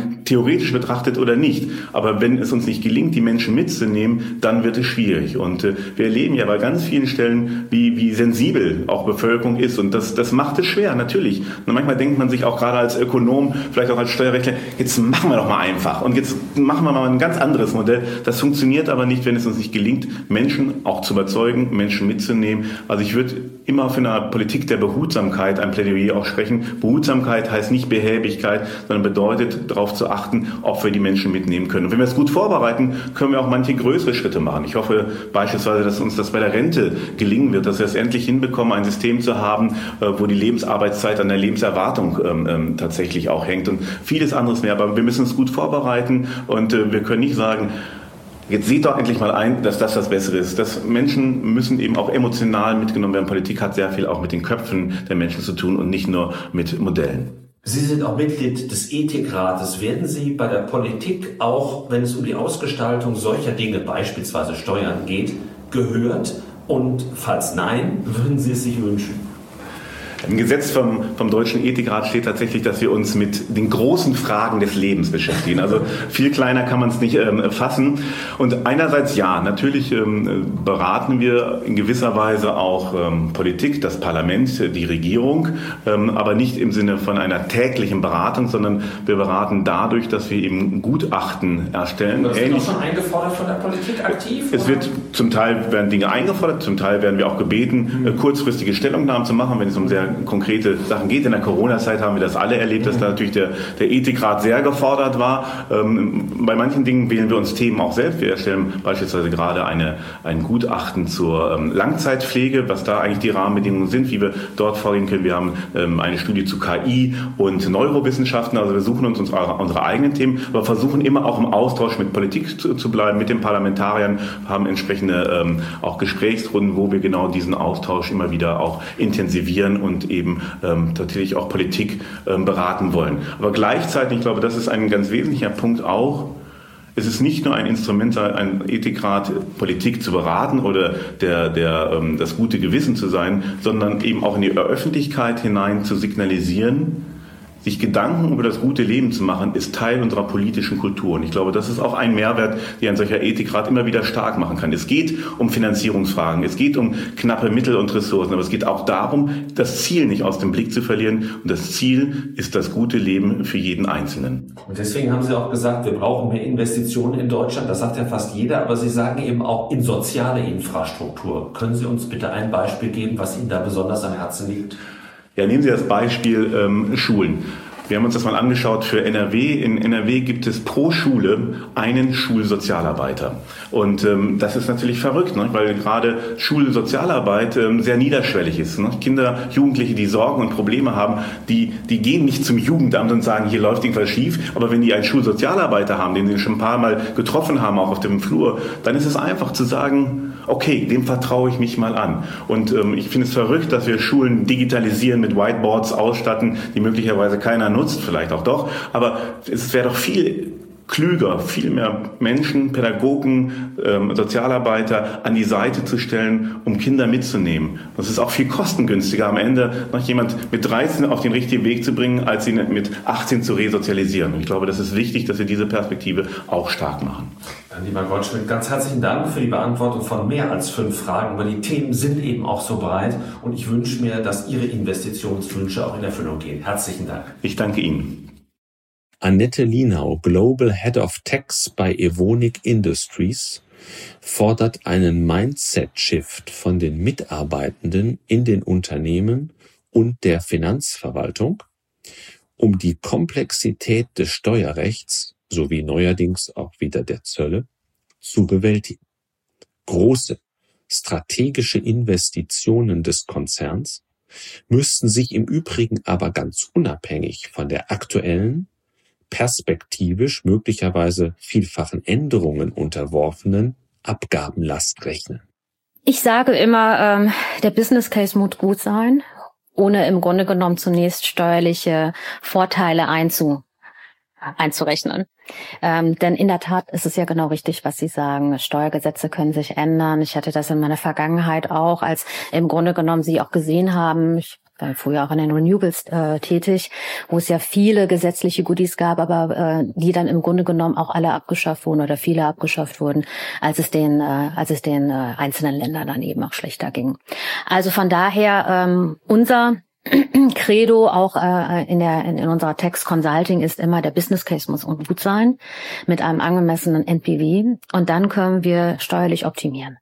theoretisch betrachtet oder nicht. Aber wenn es uns nicht gelingt, die Menschen mitzunehmen, dann wird es schwierig. Und wir erleben ja bei ganz vielen Stellen, wie sensibel auch Bevölkerung ist. Und das macht es schwer, natürlich. Und manchmal denkt man sich auch gerade als Ökonom, vielleicht auch als Steuerrechtler, jetzt machen wir doch mal einfach. Und jetzt machen wir mal ein ganz anderes Modell. Das funktioniert aber nicht, wenn es uns nicht gelingt, Menschen auch zu überzeugen, Menschen mitzunehmen. Also ich würde immer für eine Politik der Behutsamkeit ein Plädoyer auch sprechen. Behutsamkeit heißt nicht Behäbigkeit, sondern bedeutet, darauf zu achten, ob wir die Menschen mitnehmen können. Und wenn wir es gut vorbereiten, können wir auch manche größere Schritte machen. Ich hoffe beispielsweise, dass uns das bei der Rente gelingen wird, dass wir es endlich hinbekommen, ein System zu haben, wo die Lebensarbeitszeit an der Lebenserwartung tatsächlich auch hängt und vieles anderes mehr. Aber wir müssen es gut vorbereiten und wir können nicht sagen, jetzt seht doch endlich mal ein, dass das Bessere ist. Dass Menschen müssen eben auch emotional mitgenommen werden. Politik hat sehr viel auch mit den Köpfen der Menschen zu tun und nicht nur mit Modellen. Sie sind auch Mitglied des Ethikrates. Werden Sie bei der Politik auch, wenn es um die Ausgestaltung solcher Dinge, beispielsweise Steuern geht, gehört? Und falls nein, würden Sie es sich wünschen? Im Gesetz vom Deutschen Ethikrat steht tatsächlich, dass wir uns mit den großen Fragen des Lebens beschäftigen. Also viel kleiner kann man es nicht fassen. Und einerseits ja, natürlich beraten wir in gewisser Weise auch Politik, das Parlament, die Regierung, aber nicht im Sinne von einer täglichen Beratung, sondern wir beraten dadurch, dass wir eben Gutachten erstellen. Das wird auch schon eingefordert von der Politik aktiv? Es wird zum Teil werden Dinge eingefordert, zum Teil werden wir auch gebeten, kurzfristige Stellungnahmen zu machen, wenn es um sehr konkrete Sachen geht. In der Corona-Zeit haben wir das alle erlebt, dass da natürlich der Ethikrat sehr gefordert war. Bei manchen Dingen wählen wir uns Themen auch selbst. Wir erstellen beispielsweise gerade ein Gutachten zur Langzeitpflege, was da eigentlich die Rahmenbedingungen sind, wie wir dort vorgehen können. Wir haben eine Studie zu KI und Neurowissenschaften. Also wir suchen uns unsere eigenen Themen, aber versuchen immer auch im Austausch mit Politik zu bleiben, mit den Parlamentariern, haben entsprechende auch Gesprächsrunden, wo wir genau diesen Austausch immer wieder auch intensivieren und eben natürlich auch Politik beraten wollen. Aber gleichzeitig, ich glaube, das ist ein ganz wesentlicher Punkt auch, es ist nicht nur ein Instrument, ein Ethikrat, Politik zu beraten oder das gute Gewissen zu sein, sondern eben auch in die Öffentlichkeit hinein zu signalisieren, sich Gedanken über das gute Leben zu machen, ist Teil unserer politischen Kultur. Und ich glaube, das ist auch ein Mehrwert, den ein solcher Ethikrat immer wieder stark machen kann. Es geht um Finanzierungsfragen, es geht um knappe Mittel und Ressourcen, aber es geht auch darum, das Ziel nicht aus dem Blick zu verlieren. Und das Ziel ist das gute Leben für jeden Einzelnen. Und deswegen haben Sie auch gesagt, wir brauchen mehr Investitionen in Deutschland. Das sagt ja fast jeder, aber Sie sagen eben auch in soziale Infrastruktur. Können Sie uns bitte ein Beispiel geben, was Ihnen da besonders am Herzen liegt? Ja, nehmen Sie das Beispiel Schulen. Wir haben uns das mal angeschaut für NRW. In NRW gibt es pro Schule einen Schulsozialarbeiter. Und das ist natürlich verrückt, ne? Weil gerade Schulsozialarbeit sehr niederschwellig ist. Ne? Kinder, Jugendliche, die Sorgen und Probleme haben, die gehen nicht zum Jugendamt und sagen, hier läuft irgendwas schief. Aber wenn die einen Schulsozialarbeiter haben, den sie schon ein paar Mal getroffen haben, auch auf dem Flur, dann ist es einfach zu sagen, okay, dem vertraue ich mich mal an. Und ich finde es verrückt, dass wir Schulen digitalisieren, mit Whiteboards ausstatten, die möglicherweise keiner nutzt, vielleicht auch doch. Aber es wäre doch viel klüger, viel mehr Menschen, Pädagogen, Sozialarbeiter an die Seite zu stellen, um Kinder mitzunehmen. Das ist auch viel kostengünstiger, am Ende noch jemand mit 13 auf den richtigen Weg zu bringen, als ihn mit 18 zu resozialisieren. Und ich glaube, das ist wichtig, dass wir diese Perspektive auch stark machen. Lieber Goldschmidt, ganz herzlichen Dank für die Beantwortung von mehr als 5 Fragen, aber die Themen sind eben auch so breit und ich wünsche mir, dass Ihre Investitionswünsche auch in Erfüllung gehen. Herzlichen Dank. Ich danke Ihnen. Annette Lienau, Global Head of Tax bei Evonik Industries, fordert einen Mindset-Shift von den Mitarbeitenden in den Unternehmen und der Finanzverwaltung, um die Komplexität des Steuerrechts sowie neuerdings auch wieder der Zölle zu bewältigen. Große strategische Investitionen des Konzerns müssten sich im Übrigen aber ganz unabhängig von der aktuellen, perspektivisch möglicherweise vielfachen Änderungen unterworfenen Abgabenlast rechnen. Ich sage immer, der Business Case muss gut sein, ohne im Grunde genommen zunächst steuerliche Vorteile einzurechnen. Denn in der Tat ist es ja genau richtig, was Sie sagen. Steuergesetze können sich ändern. Ich hatte das in meiner Vergangenheit auch, als im Grunde genommen Sie auch gesehen haben, ich war früher auch in den Renewables tätig, wo es ja viele gesetzliche Goodies gab, aber die dann im Grunde genommen auch alle abgeschafft wurden oder viele abgeschafft wurden, als es den einzelnen Ländern dann eben auch schlechter ging. Also von daher unser Credo auch in unserer Tax Consulting ist immer, der Business Case muss gut sein mit einem angemessenen NPV und dann können wir steuerlich optimieren.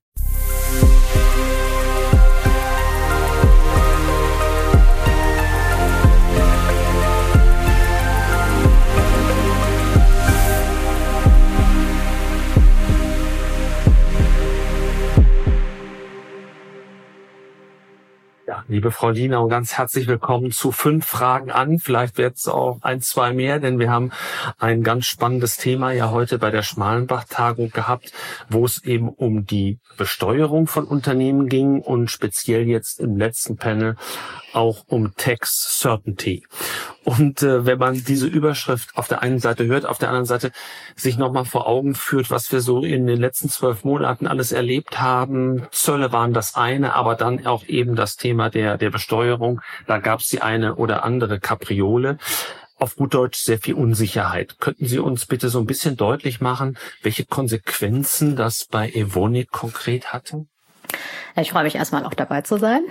Ja, liebe Frau Liener, und ganz herzlich willkommen zu 5 Fragen an. Vielleicht wird es auch 1, 2 mehr, denn wir haben ein ganz spannendes Thema ja heute bei der Schmalenbach-Tagung gehabt, wo es eben um die Besteuerung von Unternehmen ging und speziell jetzt im letzten Panel auch um Tax Certainty. Und wenn man diese Überschrift auf der einen Seite hört, auf der anderen Seite sich nochmal vor Augen führt, was wir so in den letzten 12 Monaten alles erlebt haben. Zölle waren das eine, aber dann auch eben das Thema der Besteuerung. Da gab es die eine oder andere Kapriole. Auf gut Deutsch sehr viel Unsicherheit. Könnten Sie uns bitte so ein bisschen deutlich machen, welche Konsequenzen das bei Evonik konkret hatte? Ich freue mich erstmal auch dabei zu sein.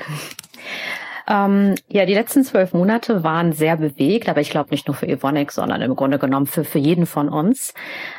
Ja, die letzten 12 Monate waren sehr bewegt, aber ich glaube nicht nur für Evonik, sondern im Grunde genommen für jeden von uns.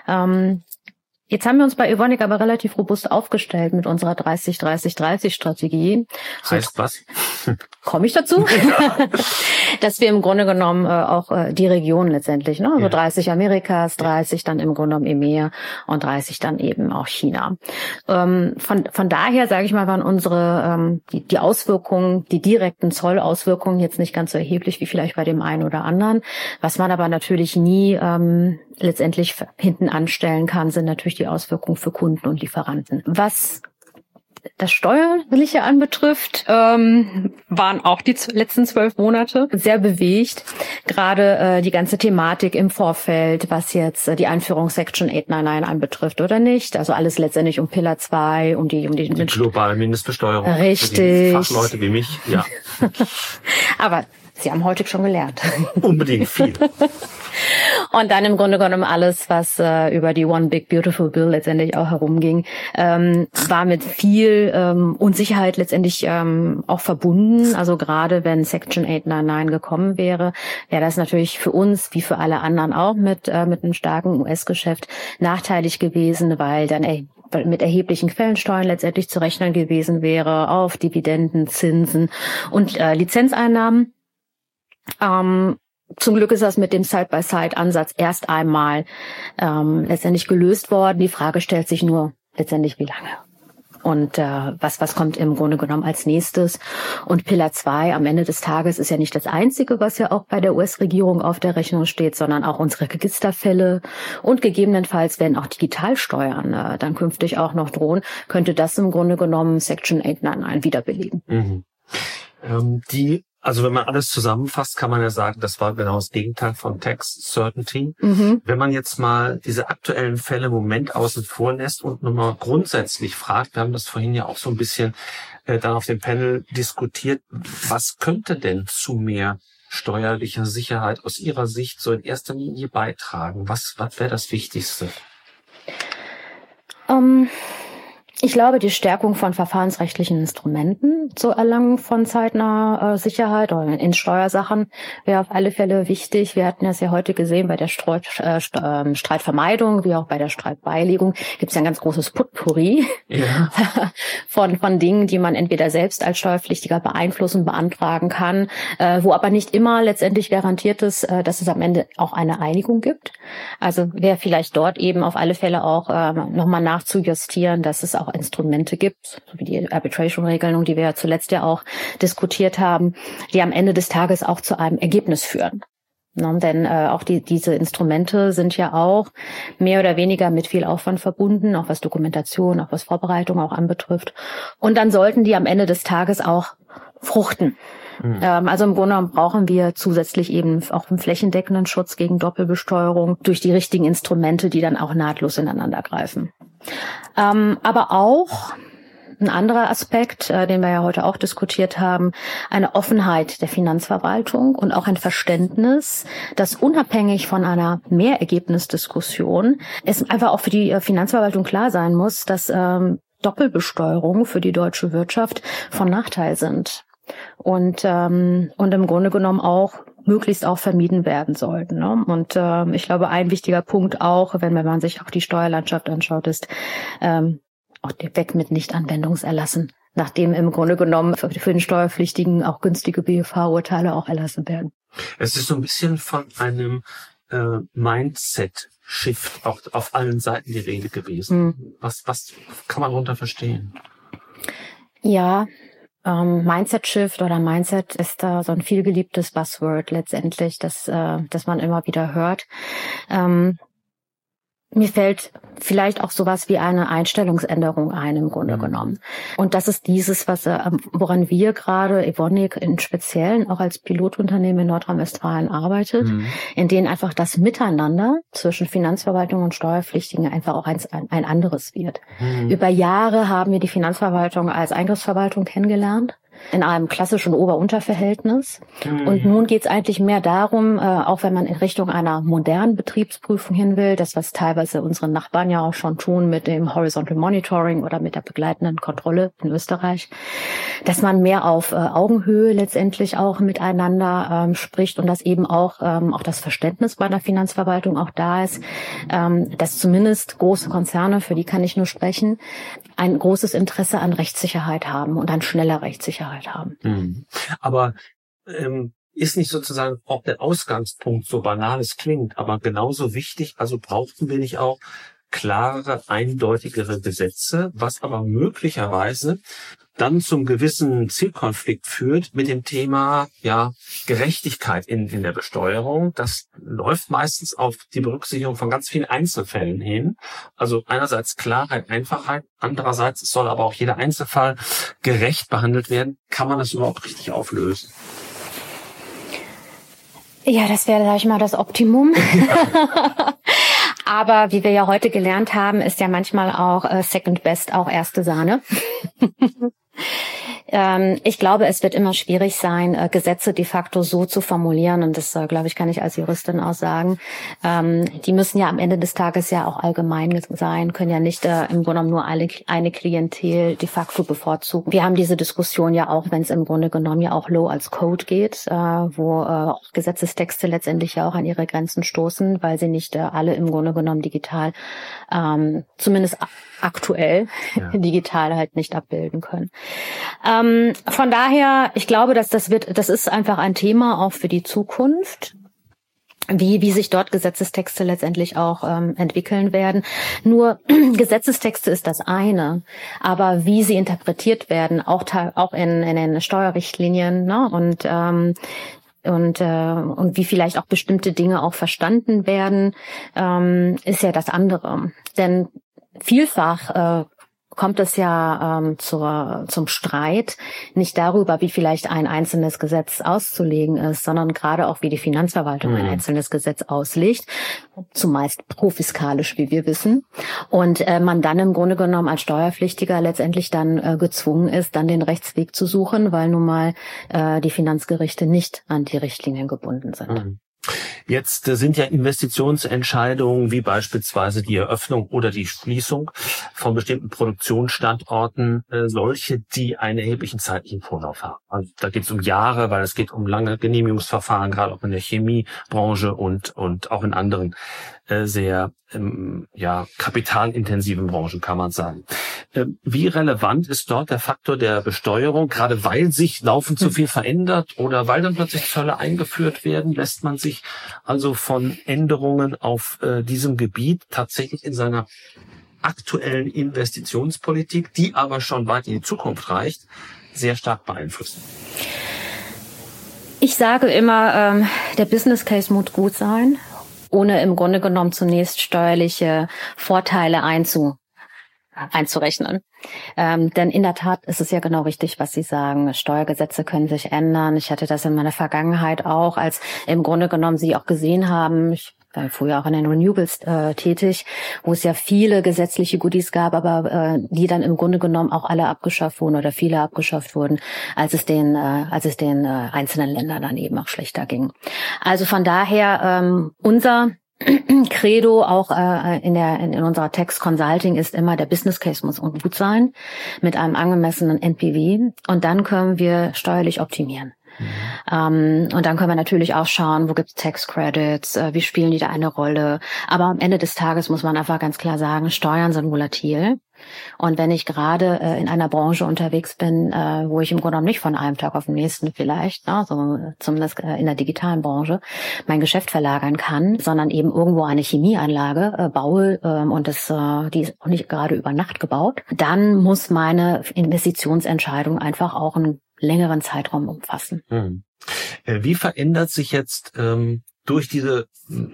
Jetzt haben wir uns bei Evonik aber relativ robust aufgestellt mit unserer 30-30-30-Strategie. Heißt was? Komme ich dazu? Ja. Dass wir im Grunde genommen auch die Region letztendlich, ne? Also 30 Amerikas, 30 dann im Grunde genommen EMEA und 30 dann eben auch China. Von daher, sage ich mal, waren unsere die Auswirkungen, die direkten Zollauswirkungen jetzt nicht ganz so erheblich wie vielleicht bei dem einen oder anderen. Was man aber natürlich nie letztendlich hinten anstellen kann, sind natürlich die Auswirkungen für Kunden und Lieferanten. Was das Steuerliche anbetrifft, waren auch die letzten 12 Monate sehr bewegt. Gerade die ganze Thematik im Vorfeld, was jetzt die Einführung Section 899 anbetrifft oder nicht. Also alles letztendlich um Pillar 2, um die globale Mindestbesteuerung. Richtig. Für die Fachleute wie mich, ja. Aber Sie haben heute schon gelernt. Unbedingt viel. Und dann im Grunde genommen alles, was über die One Big Beautiful Bill letztendlich auch herumging, war mit viel Unsicherheit letztendlich auch verbunden. Also gerade wenn Section 899 gekommen wäre, wäre das natürlich für uns wie für alle anderen auch mit einem starken US-Geschäft nachteilig gewesen, weil dann mit erheblichen Quellensteuern letztendlich zu rechnen gewesen wäre auf Dividenden, Zinsen und Lizenzeinnahmen. Zum Glück ist das mit dem Side-by-Side-Ansatz erst einmal letztendlich gelöst worden. Die Frage stellt sich nur letztendlich, wie lange? Und was kommt im Grunde genommen als nächstes? Und Pillar 2 am Ende des Tages ist ja nicht das Einzige, was ja auch bei der US-Regierung auf der Rechnung steht, sondern auch unsere Registerfälle und gegebenenfalls, wenn auch Digitalsteuern dann künftig auch noch drohen, könnte das im Grunde genommen Section 899 wiederbeleben. Mhm. Also wenn man alles zusammenfasst, kann man ja sagen, das war genau das Gegenteil von Tax Certainty. Mhm. Wenn man jetzt mal diese aktuellen Fälle im Moment außen vor lässt und nochmal grundsätzlich fragt, wir haben das vorhin ja auch so ein bisschen dann auf dem Panel diskutiert, was könnte denn zu mehr steuerlicher Sicherheit aus Ihrer Sicht so in erster Linie beitragen? Was wäre das Wichtigste? Ich glaube, die Stärkung von verfahrensrechtlichen Instrumenten zur Erlangung von zeitnaher Sicherheit oder in Steuersachen wäre auf alle Fälle wichtig. Wir hatten das ja heute gesehen bei der Streitvermeidung wie auch bei der Streitbeilegung. Gibt es ja ein ganz großes Potpourri von Dingen, die man entweder selbst als Steuerpflichtiger beeinflussen, beantragen kann, wo aber nicht immer letztendlich garantiert ist, dass es am Ende auch eine Einigung gibt. Also wäre vielleicht dort eben auf alle Fälle auch nochmal nachzujustieren, dass es auch Instrumente gibt, so wie die Arbitration-Regelung, die wir ja zuletzt ja auch diskutiert haben, die am Ende des Tages auch zu einem Ergebnis führen. No, denn auch diese Instrumente sind ja auch mehr oder weniger mit viel Aufwand verbunden, auch was Dokumentation, auch was Vorbereitung auch anbetrifft. Und dann sollten die am Ende des Tages auch fruchten. Also im Grunde genommen brauchen wir zusätzlich eben auch einen flächendeckenden Schutz gegen Doppelbesteuerung durch die richtigen Instrumente, die dann auch nahtlos ineinander greifen. Aber auch ein anderer Aspekt, den wir ja heute auch diskutiert haben, eine Offenheit der Finanzverwaltung und auch ein Verständnis, dass unabhängig von einer Mehrergebnisdiskussion es einfach auch für die Finanzverwaltung klar sein muss, dass Doppelbesteuerung für die deutsche Wirtschaft von Nachteil sind und im Grunde genommen auch möglichst auch vermieden werden sollten. Ne? Und ich glaube, ein wichtiger Punkt auch, wenn man sich auch die Steuerlandschaft anschaut, ist auch weg mit Nichtanwendungserlassen, nachdem im Grunde genommen für den Steuerpflichtigen auch günstige BFH-Urteile auch erlassen werden. Es ist so ein bisschen von einem Mindset-Shift auch auf allen Seiten die Rede gewesen. Was kann man darunter verstehen? Ja, Mindset-Shift oder Mindset ist da so ein vielgeliebtes Buzzword letztendlich, das man immer wieder hört. Mir fällt vielleicht auch sowas wie eine Einstellungsänderung ein im Grunde genommen. Und das ist dieses, woran wir gerade, Evonik im Speziellen, auch als Pilotunternehmen in Nordrhein-Westfalen arbeitet, in denen einfach das Miteinander zwischen Finanzverwaltung und Steuerpflichtigen einfach auch ein anderes wird. Über Jahre haben wir die Finanzverwaltung als Eingriffsverwaltung kennengelernt, in einem klassischen Ober-Unter-Verhältnis. Und nun geht es eigentlich mehr darum, auch wenn man in Richtung einer modernen Betriebsprüfung hin will, das, was teilweise unsere Nachbarn ja auch schon tun mit dem Horizontal Monitoring oder mit der begleitenden Kontrolle in Österreich, dass man mehr auf Augenhöhe letztendlich auch miteinander spricht und dass eben auch das Verständnis bei der Finanzverwaltung auch da ist, dass zumindest große Konzerne, für die kann ich nur sprechen, ein großes Interesse an Rechtssicherheit haben und an schneller Rechtssicherheit haben. Aber ist nicht sozusagen auch der Ausgangspunkt, so banal es klingt, aber genauso wichtig, also brauchten wir nicht auch klarere, eindeutigere Gesetze, was aber möglicherweise dann zum gewissen Zielkonflikt führt mit dem Thema Gerechtigkeit in der Besteuerung. Das läuft meistens auf die Berücksichtigung von ganz vielen Einzelfällen hin. Also einerseits Klarheit, Einfachheit, andererseits soll aber auch jeder Einzelfall gerecht behandelt werden. Kann man das überhaupt richtig auflösen? Ja, das wäre, sag ich mal, das Optimum. Aber wie wir ja heute gelernt haben, ist ja manchmal auch Second Best auch erste Sahne. Ich glaube, es wird immer schwierig sein, Gesetze de facto so zu formulieren, und das, glaube ich, kann ich als Juristin auch sagen. Die müssen ja am Ende des Tages ja auch allgemein sein, können ja nicht im Grunde genommen nur eine Klientel de facto bevorzugen. Wir haben diese Diskussion ja auch, wenn es im Grunde genommen ja auch Law als Code geht, wo auch Gesetzestexte letztendlich ja auch an ihre Grenzen stoßen, weil sie nicht alle im Grunde genommen digital, zumindest aktuell digital halt nicht abbilden können. Von daher, ich glaube, dass das ist einfach ein Thema auch für die Zukunft, wie sich dort Gesetzestexte letztendlich auch entwickeln werden. Nur Gesetzestexte ist das eine, aber wie sie interpretiert werden, auch in den Steuerrichtlinien, ne? Und wie vielleicht auch bestimmte Dinge auch verstanden werden, ist ja das andere. Denn vielfach kommt es ja zum Streit nicht darüber, wie vielleicht ein einzelnes Gesetz auszulegen ist, sondern gerade auch, wie die Finanzverwaltung ein einzelnes Gesetz auslegt, zumeist profiskalisch, wie wir wissen, und man dann im Grunde genommen als Steuerpflichtiger letztendlich dann gezwungen ist, dann den Rechtsweg zu suchen, weil nun mal die Finanzgerichte nicht an die Richtlinien gebunden sind. Jetzt sind ja Investitionsentscheidungen wie beispielsweise die Eröffnung oder die Schließung von bestimmten Produktionsstandorten solche, die einen erheblichen zeitlichen Vorlauf haben. Also da geht es um Jahre, weil es geht um lange Genehmigungsverfahren, gerade auch in der Chemiebranche und auch in anderen sehr kapitalintensiven Branchen, kann man sagen. Wie relevant ist dort der Faktor der Besteuerung, gerade weil sich laufend so viel verändert oder weil dann plötzlich Zölle eingeführt werden? Lässt man sich also von Änderungen auf diesem Gebiet tatsächlich in seiner aktuellen Investitionspolitik, die aber schon weit in die Zukunft reicht, sehr stark beeinflussen? Ich sage immer, der Business Case muss gut sein, ohne im Grunde genommen zunächst steuerliche Vorteile einzurechnen. Denn in der Tat ist es ja genau richtig, was Sie sagen. Steuergesetze können sich ändern. Ich hatte das in meiner Vergangenheit auch, als im Grunde genommen Sie auch gesehen haben, ich war früher auch in den Renewables tätig, wo es ja viele gesetzliche Goodies gab, aber die dann im Grunde genommen auch alle abgeschafft wurden oder viele abgeschafft wurden, als es den einzelnen Ländern dann eben auch schlechter ging. Also von daher unser Credo auch in unserer Tax Consulting ist immer, der Business Case muss gut sein, mit einem angemessenen NPV, und dann können wir steuerlich optimieren. Und dann können wir natürlich auch schauen, wo gibt es Tax Credits, wie spielen die da eine Rolle. Aber am Ende des Tages muss man einfach ganz klar sagen, Steuern sind volatil. Und wenn ich gerade in einer Branche unterwegs bin, wo ich im Grunde genommen nicht von einem Tag auf den nächsten vielleicht, so zumindest in der digitalen Branche, mein Geschäft verlagern kann, sondern eben irgendwo eine Chemieanlage baue und die ist auch nicht gerade über Nacht gebaut, dann muss meine Investitionsentscheidung einfach auch einen längeren Zeitraum umfassen. Wie verändert sich jetzt durch dieses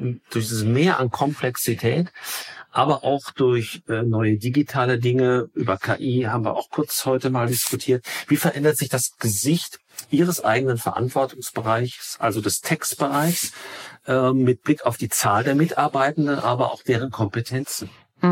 Mehr an Komplexität, aber auch durch neue digitale Dinge, über KI haben wir auch kurz heute mal diskutiert, wie verändert sich das Gesicht Ihres eigenen Verantwortungsbereichs, also des Textbereichs, mit Blick auf die Zahl der Mitarbeitenden, aber auch deren Kompetenzen?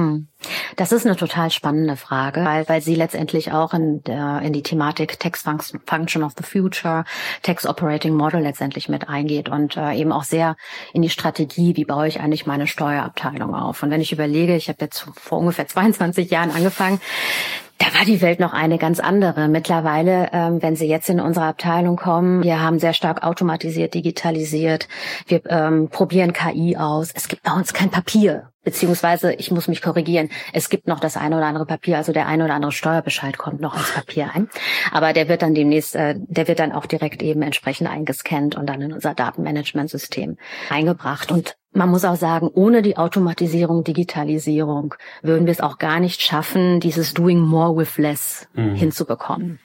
Das ist eine total spannende Frage, weil sie letztendlich auch in die Thematik Tax Function of the Future, Tax Operating Model letztendlich mit eingeht und eben auch sehr in die Strategie, wie baue ich eigentlich meine Steuerabteilung auf. Und wenn ich überlege, ich habe jetzt vor ungefähr 22 Jahren angefangen, da war die Welt noch eine ganz andere. Mittlerweile, wenn Sie jetzt in unsere Abteilung kommen, wir haben sehr stark automatisiert, digitalisiert, wir probieren KI aus. Es gibt bei uns kein Papier, beziehungsweise ich muss mich korrigieren, es gibt noch das eine oder andere Papier, also der eine oder andere Steuerbescheid kommt noch als Papier ein, aber der wird dann demnächst, der wird dann auch direkt eben entsprechend eingescannt und dann in unser Datenmanagementsystem eingebracht. Und man muss auch sagen, ohne die Automatisierung, Digitalisierung würden wir es auch gar nicht schaffen, dieses Doing More with Less hinzubekommen.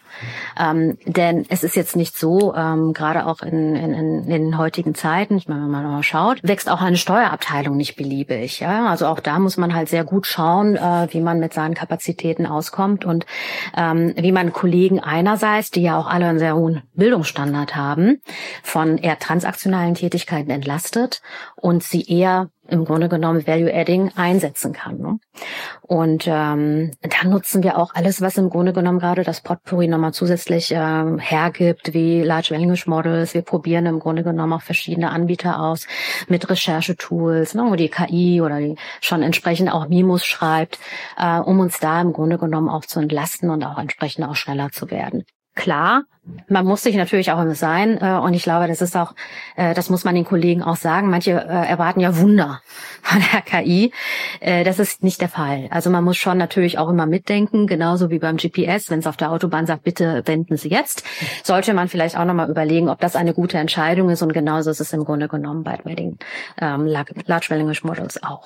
Denn es ist jetzt nicht so, gerade auch in den heutigen Zeiten, ich meine, wenn man mal schaut, wächst auch eine Steuerabteilung nicht beliebig. Ja? Also auch da muss man halt sehr gut schauen, wie man mit seinen Kapazitäten auskommt und wie man Kollegen einerseits, die ja auch alle einen sehr hohen Bildungsstandard haben, von eher transaktionalen Tätigkeiten entlastet und sie eher im Grunde genommen Value-Adding einsetzen kann. Ne? Und dann nutzen wir auch alles, was im Grunde genommen gerade das Potpourri nochmal zusätzlich hergibt, wie Large Language Models. Wir probieren im Grunde genommen auch verschiedene Anbieter aus mit Recherchetools, ne, wo die KI oder die schon entsprechend auch Memos schreibt, um uns da im Grunde genommen auch zu entlasten und auch entsprechend auch schneller zu werden. Klar, man muss sich natürlich auch immer sein und ich glaube, das ist auch, das muss man den Kollegen auch sagen. Manche erwarten ja Wunder von der KI. Das ist nicht der Fall. Also man muss schon natürlich auch immer mitdenken, genauso wie beim GPS, wenn es auf der Autobahn sagt, bitte wenden Sie jetzt, sollte man vielleicht auch nochmal überlegen, ob das eine gute Entscheidung ist und genauso ist es im Grunde genommen bei den Large Language Models auch.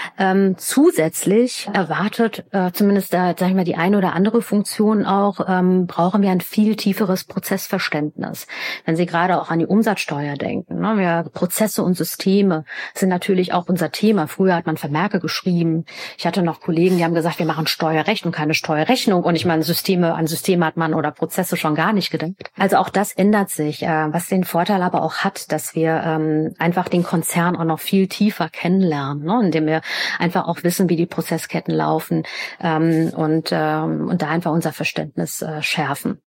Zusätzlich erwartet zumindest sag ich mal, die eine oder andere Funktion auch, brauchen wir ein viel tieferes Prozessverständnis. Wenn Sie gerade auch an die Umsatzsteuer denken, ne, wir, Prozesse und Systeme sind natürlich auch unser Thema. Früher hat man Vermerke geschrieben. Ich hatte noch Kollegen, die haben gesagt, wir machen Steuerrecht und keine Steuerrechnung. Und ich meine, an Systeme hat man oder Prozesse schon gar nicht gedacht. Also auch das ändert sich, was den Vorteil aber auch hat, dass wir einfach den Konzern auch noch viel tiefer kennenlernen, ne, indem wir einfach auch wissen, wie die Prozessketten laufen und da einfach unser Verständnis schärfen.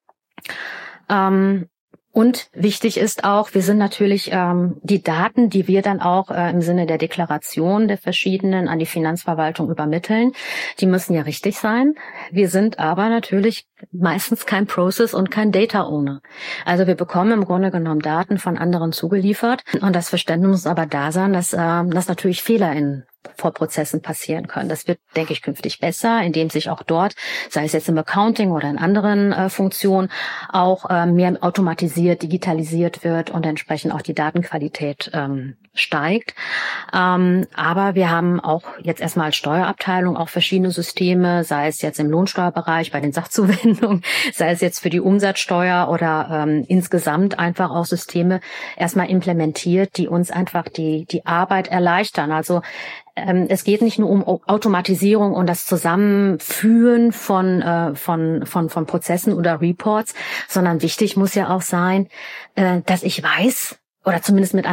Und wichtig ist auch, wir sind natürlich die Daten, die wir dann auch im Sinne der Deklaration der verschiedenen an die Finanzverwaltung übermitteln, die müssen ja richtig sein. Wir sind aber natürlich meistens kein Process und kein Data Owner. Also wir bekommen im Grunde genommen Daten von anderen zugeliefert und das Verständnis muss aber da sein, dass natürlich Fehler in Vorprozessen passieren können. Das wird, denke ich, künftig besser, indem sich auch dort, sei es jetzt im Accounting oder in anderen Funktionen, auch mehr automatisiert, digitalisiert wird und entsprechend auch die Datenqualität steigt. Aber wir haben auch jetzt erstmal als Steuerabteilung auch verschiedene Systeme, sei es jetzt im Lohnsteuerbereich bei den Sachzuwendungen, sei es jetzt für die Umsatzsteuer oder insgesamt einfach auch Systeme erstmal implementiert, die uns einfach die Arbeit erleichtern. Also es geht nicht nur um Automatisierung und das Zusammenführen von Prozessen oder Reports, sondern wichtig muss ja auch sein, dass ich weiß oder zumindest mit einer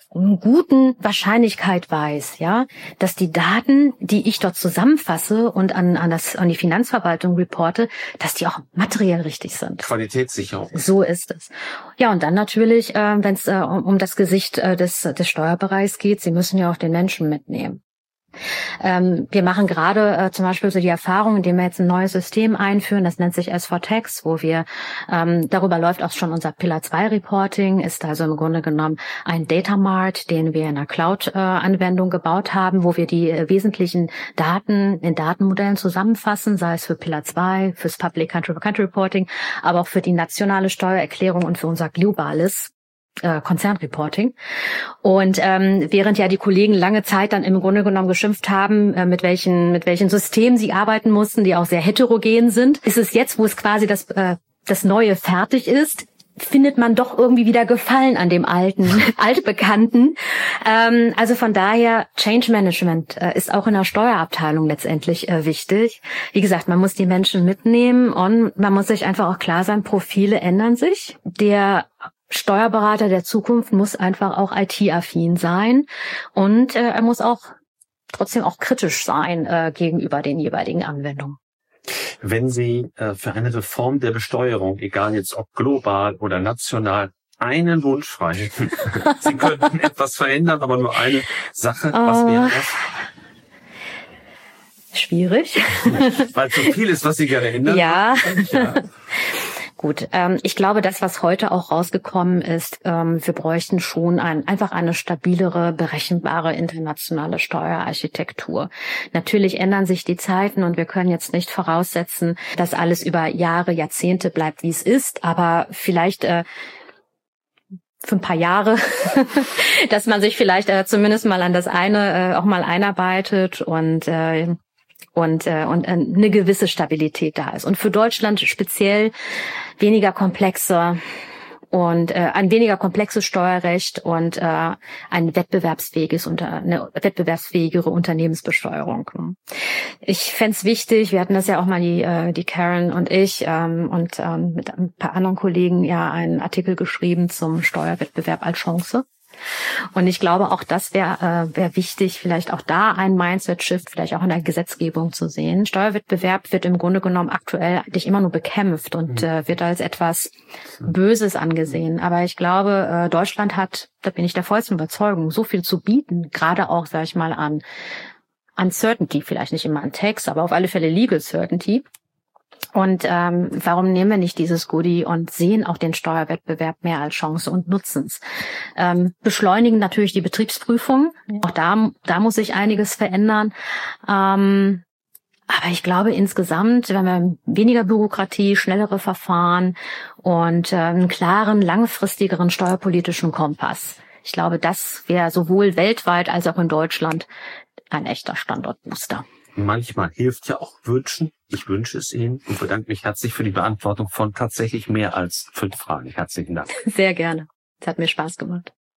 guten Wahrscheinlichkeit weiß, ja, dass die Daten, die ich dort zusammenfasse und an die Finanzverwaltung reporte, dass die auch materiell richtig sind. Qualitätssicherung. So ist es. Ja, und dann natürlich, wenn es um das Gesicht des Steuerbereichs geht, Sie müssen ja auch den Menschen mitnehmen. Wir machen gerade zum Beispiel so die Erfahrung, indem wir jetzt ein neues System einführen, das nennt sich S4Tax, wo wir, darüber läuft auch schon unser Pillar 2 Reporting, ist also im Grunde genommen ein Data Mart, den wir in einer Cloud-Anwendung gebaut haben, wo wir die wesentlichen Daten in Datenmodellen zusammenfassen, sei es für Pillar 2, fürs Public Country Reporting, aber auch für die nationale Steuererklärung und für unser globales Konzernreporting. Und während ja die Kollegen lange Zeit dann im Grunde genommen geschimpft haben, mit welchen Systemen sie arbeiten mussten, die auch sehr heterogen sind, ist es jetzt, wo es quasi das Neue fertig ist, findet man doch irgendwie wieder Gefallen an dem altbekannten. Also von daher, Change Management ist auch in der Steuerabteilung letztendlich wichtig. Wie gesagt, man muss die Menschen mitnehmen und man muss sich einfach auch klar sein, Profile ändern sich. Der Steuerberater der Zukunft muss einfach auch IT-affin sein und er muss auch trotzdem auch kritisch sein gegenüber den jeweiligen Anwendungen. Wenn Sie für eine Reform der Besteuerung, egal jetzt ob global oder national, einen Wunsch frei hätten, Sie könnten etwas verändern, aber nur eine Sache, was wäre das? Schwierig. Weil so viel ist, was Sie gerne ändern. Ja. Gut, ich glaube, das, was heute auch rausgekommen ist, wir bräuchten schon einfach eine stabilere, berechenbare internationale Steuerarchitektur. Natürlich ändern sich die Zeiten und wir können jetzt nicht voraussetzen, dass alles über Jahre, Jahrzehnte bleibt, wie es ist, aber vielleicht für ein paar Jahre, dass man sich vielleicht zumindest mal an das eine auch mal einarbeitet und eine gewisse Stabilität da ist. Und für Deutschland speziell weniger komplexe und ein weniger komplexes Steuerrecht und ein wettbewerbsfähiges eine wettbewerbsfähigere Unternehmensbesteuerung. Ich fände es wichtig, wir hatten das ja auch mal die Karen und ich und mit ein paar anderen Kollegen ja einen Artikel geschrieben zum Steuerwettbewerb als Chance. Und ich glaube, auch das wäre wichtig, vielleicht auch da ein Mindset-Shift, vielleicht auch in der Gesetzgebung zu sehen. Steuerwettbewerb wird im Grunde genommen aktuell eigentlich immer nur bekämpft und wird als etwas Böses angesehen. Aber ich glaube, Deutschland hat, da bin ich der vollsten Überzeugung, so viel zu bieten, gerade auch, sag ich mal, an Certainty, vielleicht nicht immer an Tax, aber auf alle Fälle Legal Certainty. Und warum nehmen wir nicht dieses Goodie und sehen auch den Steuerwettbewerb mehr als Chance und nutzen es? Beschleunigen natürlich die Betriebsprüfung. Auch da muss sich einiges verändern. Aber ich glaube insgesamt, wenn wir weniger Bürokratie, schnellere Verfahren und einen klaren, langfristigeren steuerpolitischen Kompass. Ich glaube, das wäre sowohl weltweit als auch in Deutschland ein echter Standortbooster. Manchmal hilft ja auch Wünschen. Ich wünsche es Ihnen und bedanke mich herzlich für die Beantwortung von tatsächlich mehr als 5 Fragen. Herzlichen Dank. Sehr gerne. Es hat mir Spaß gemacht.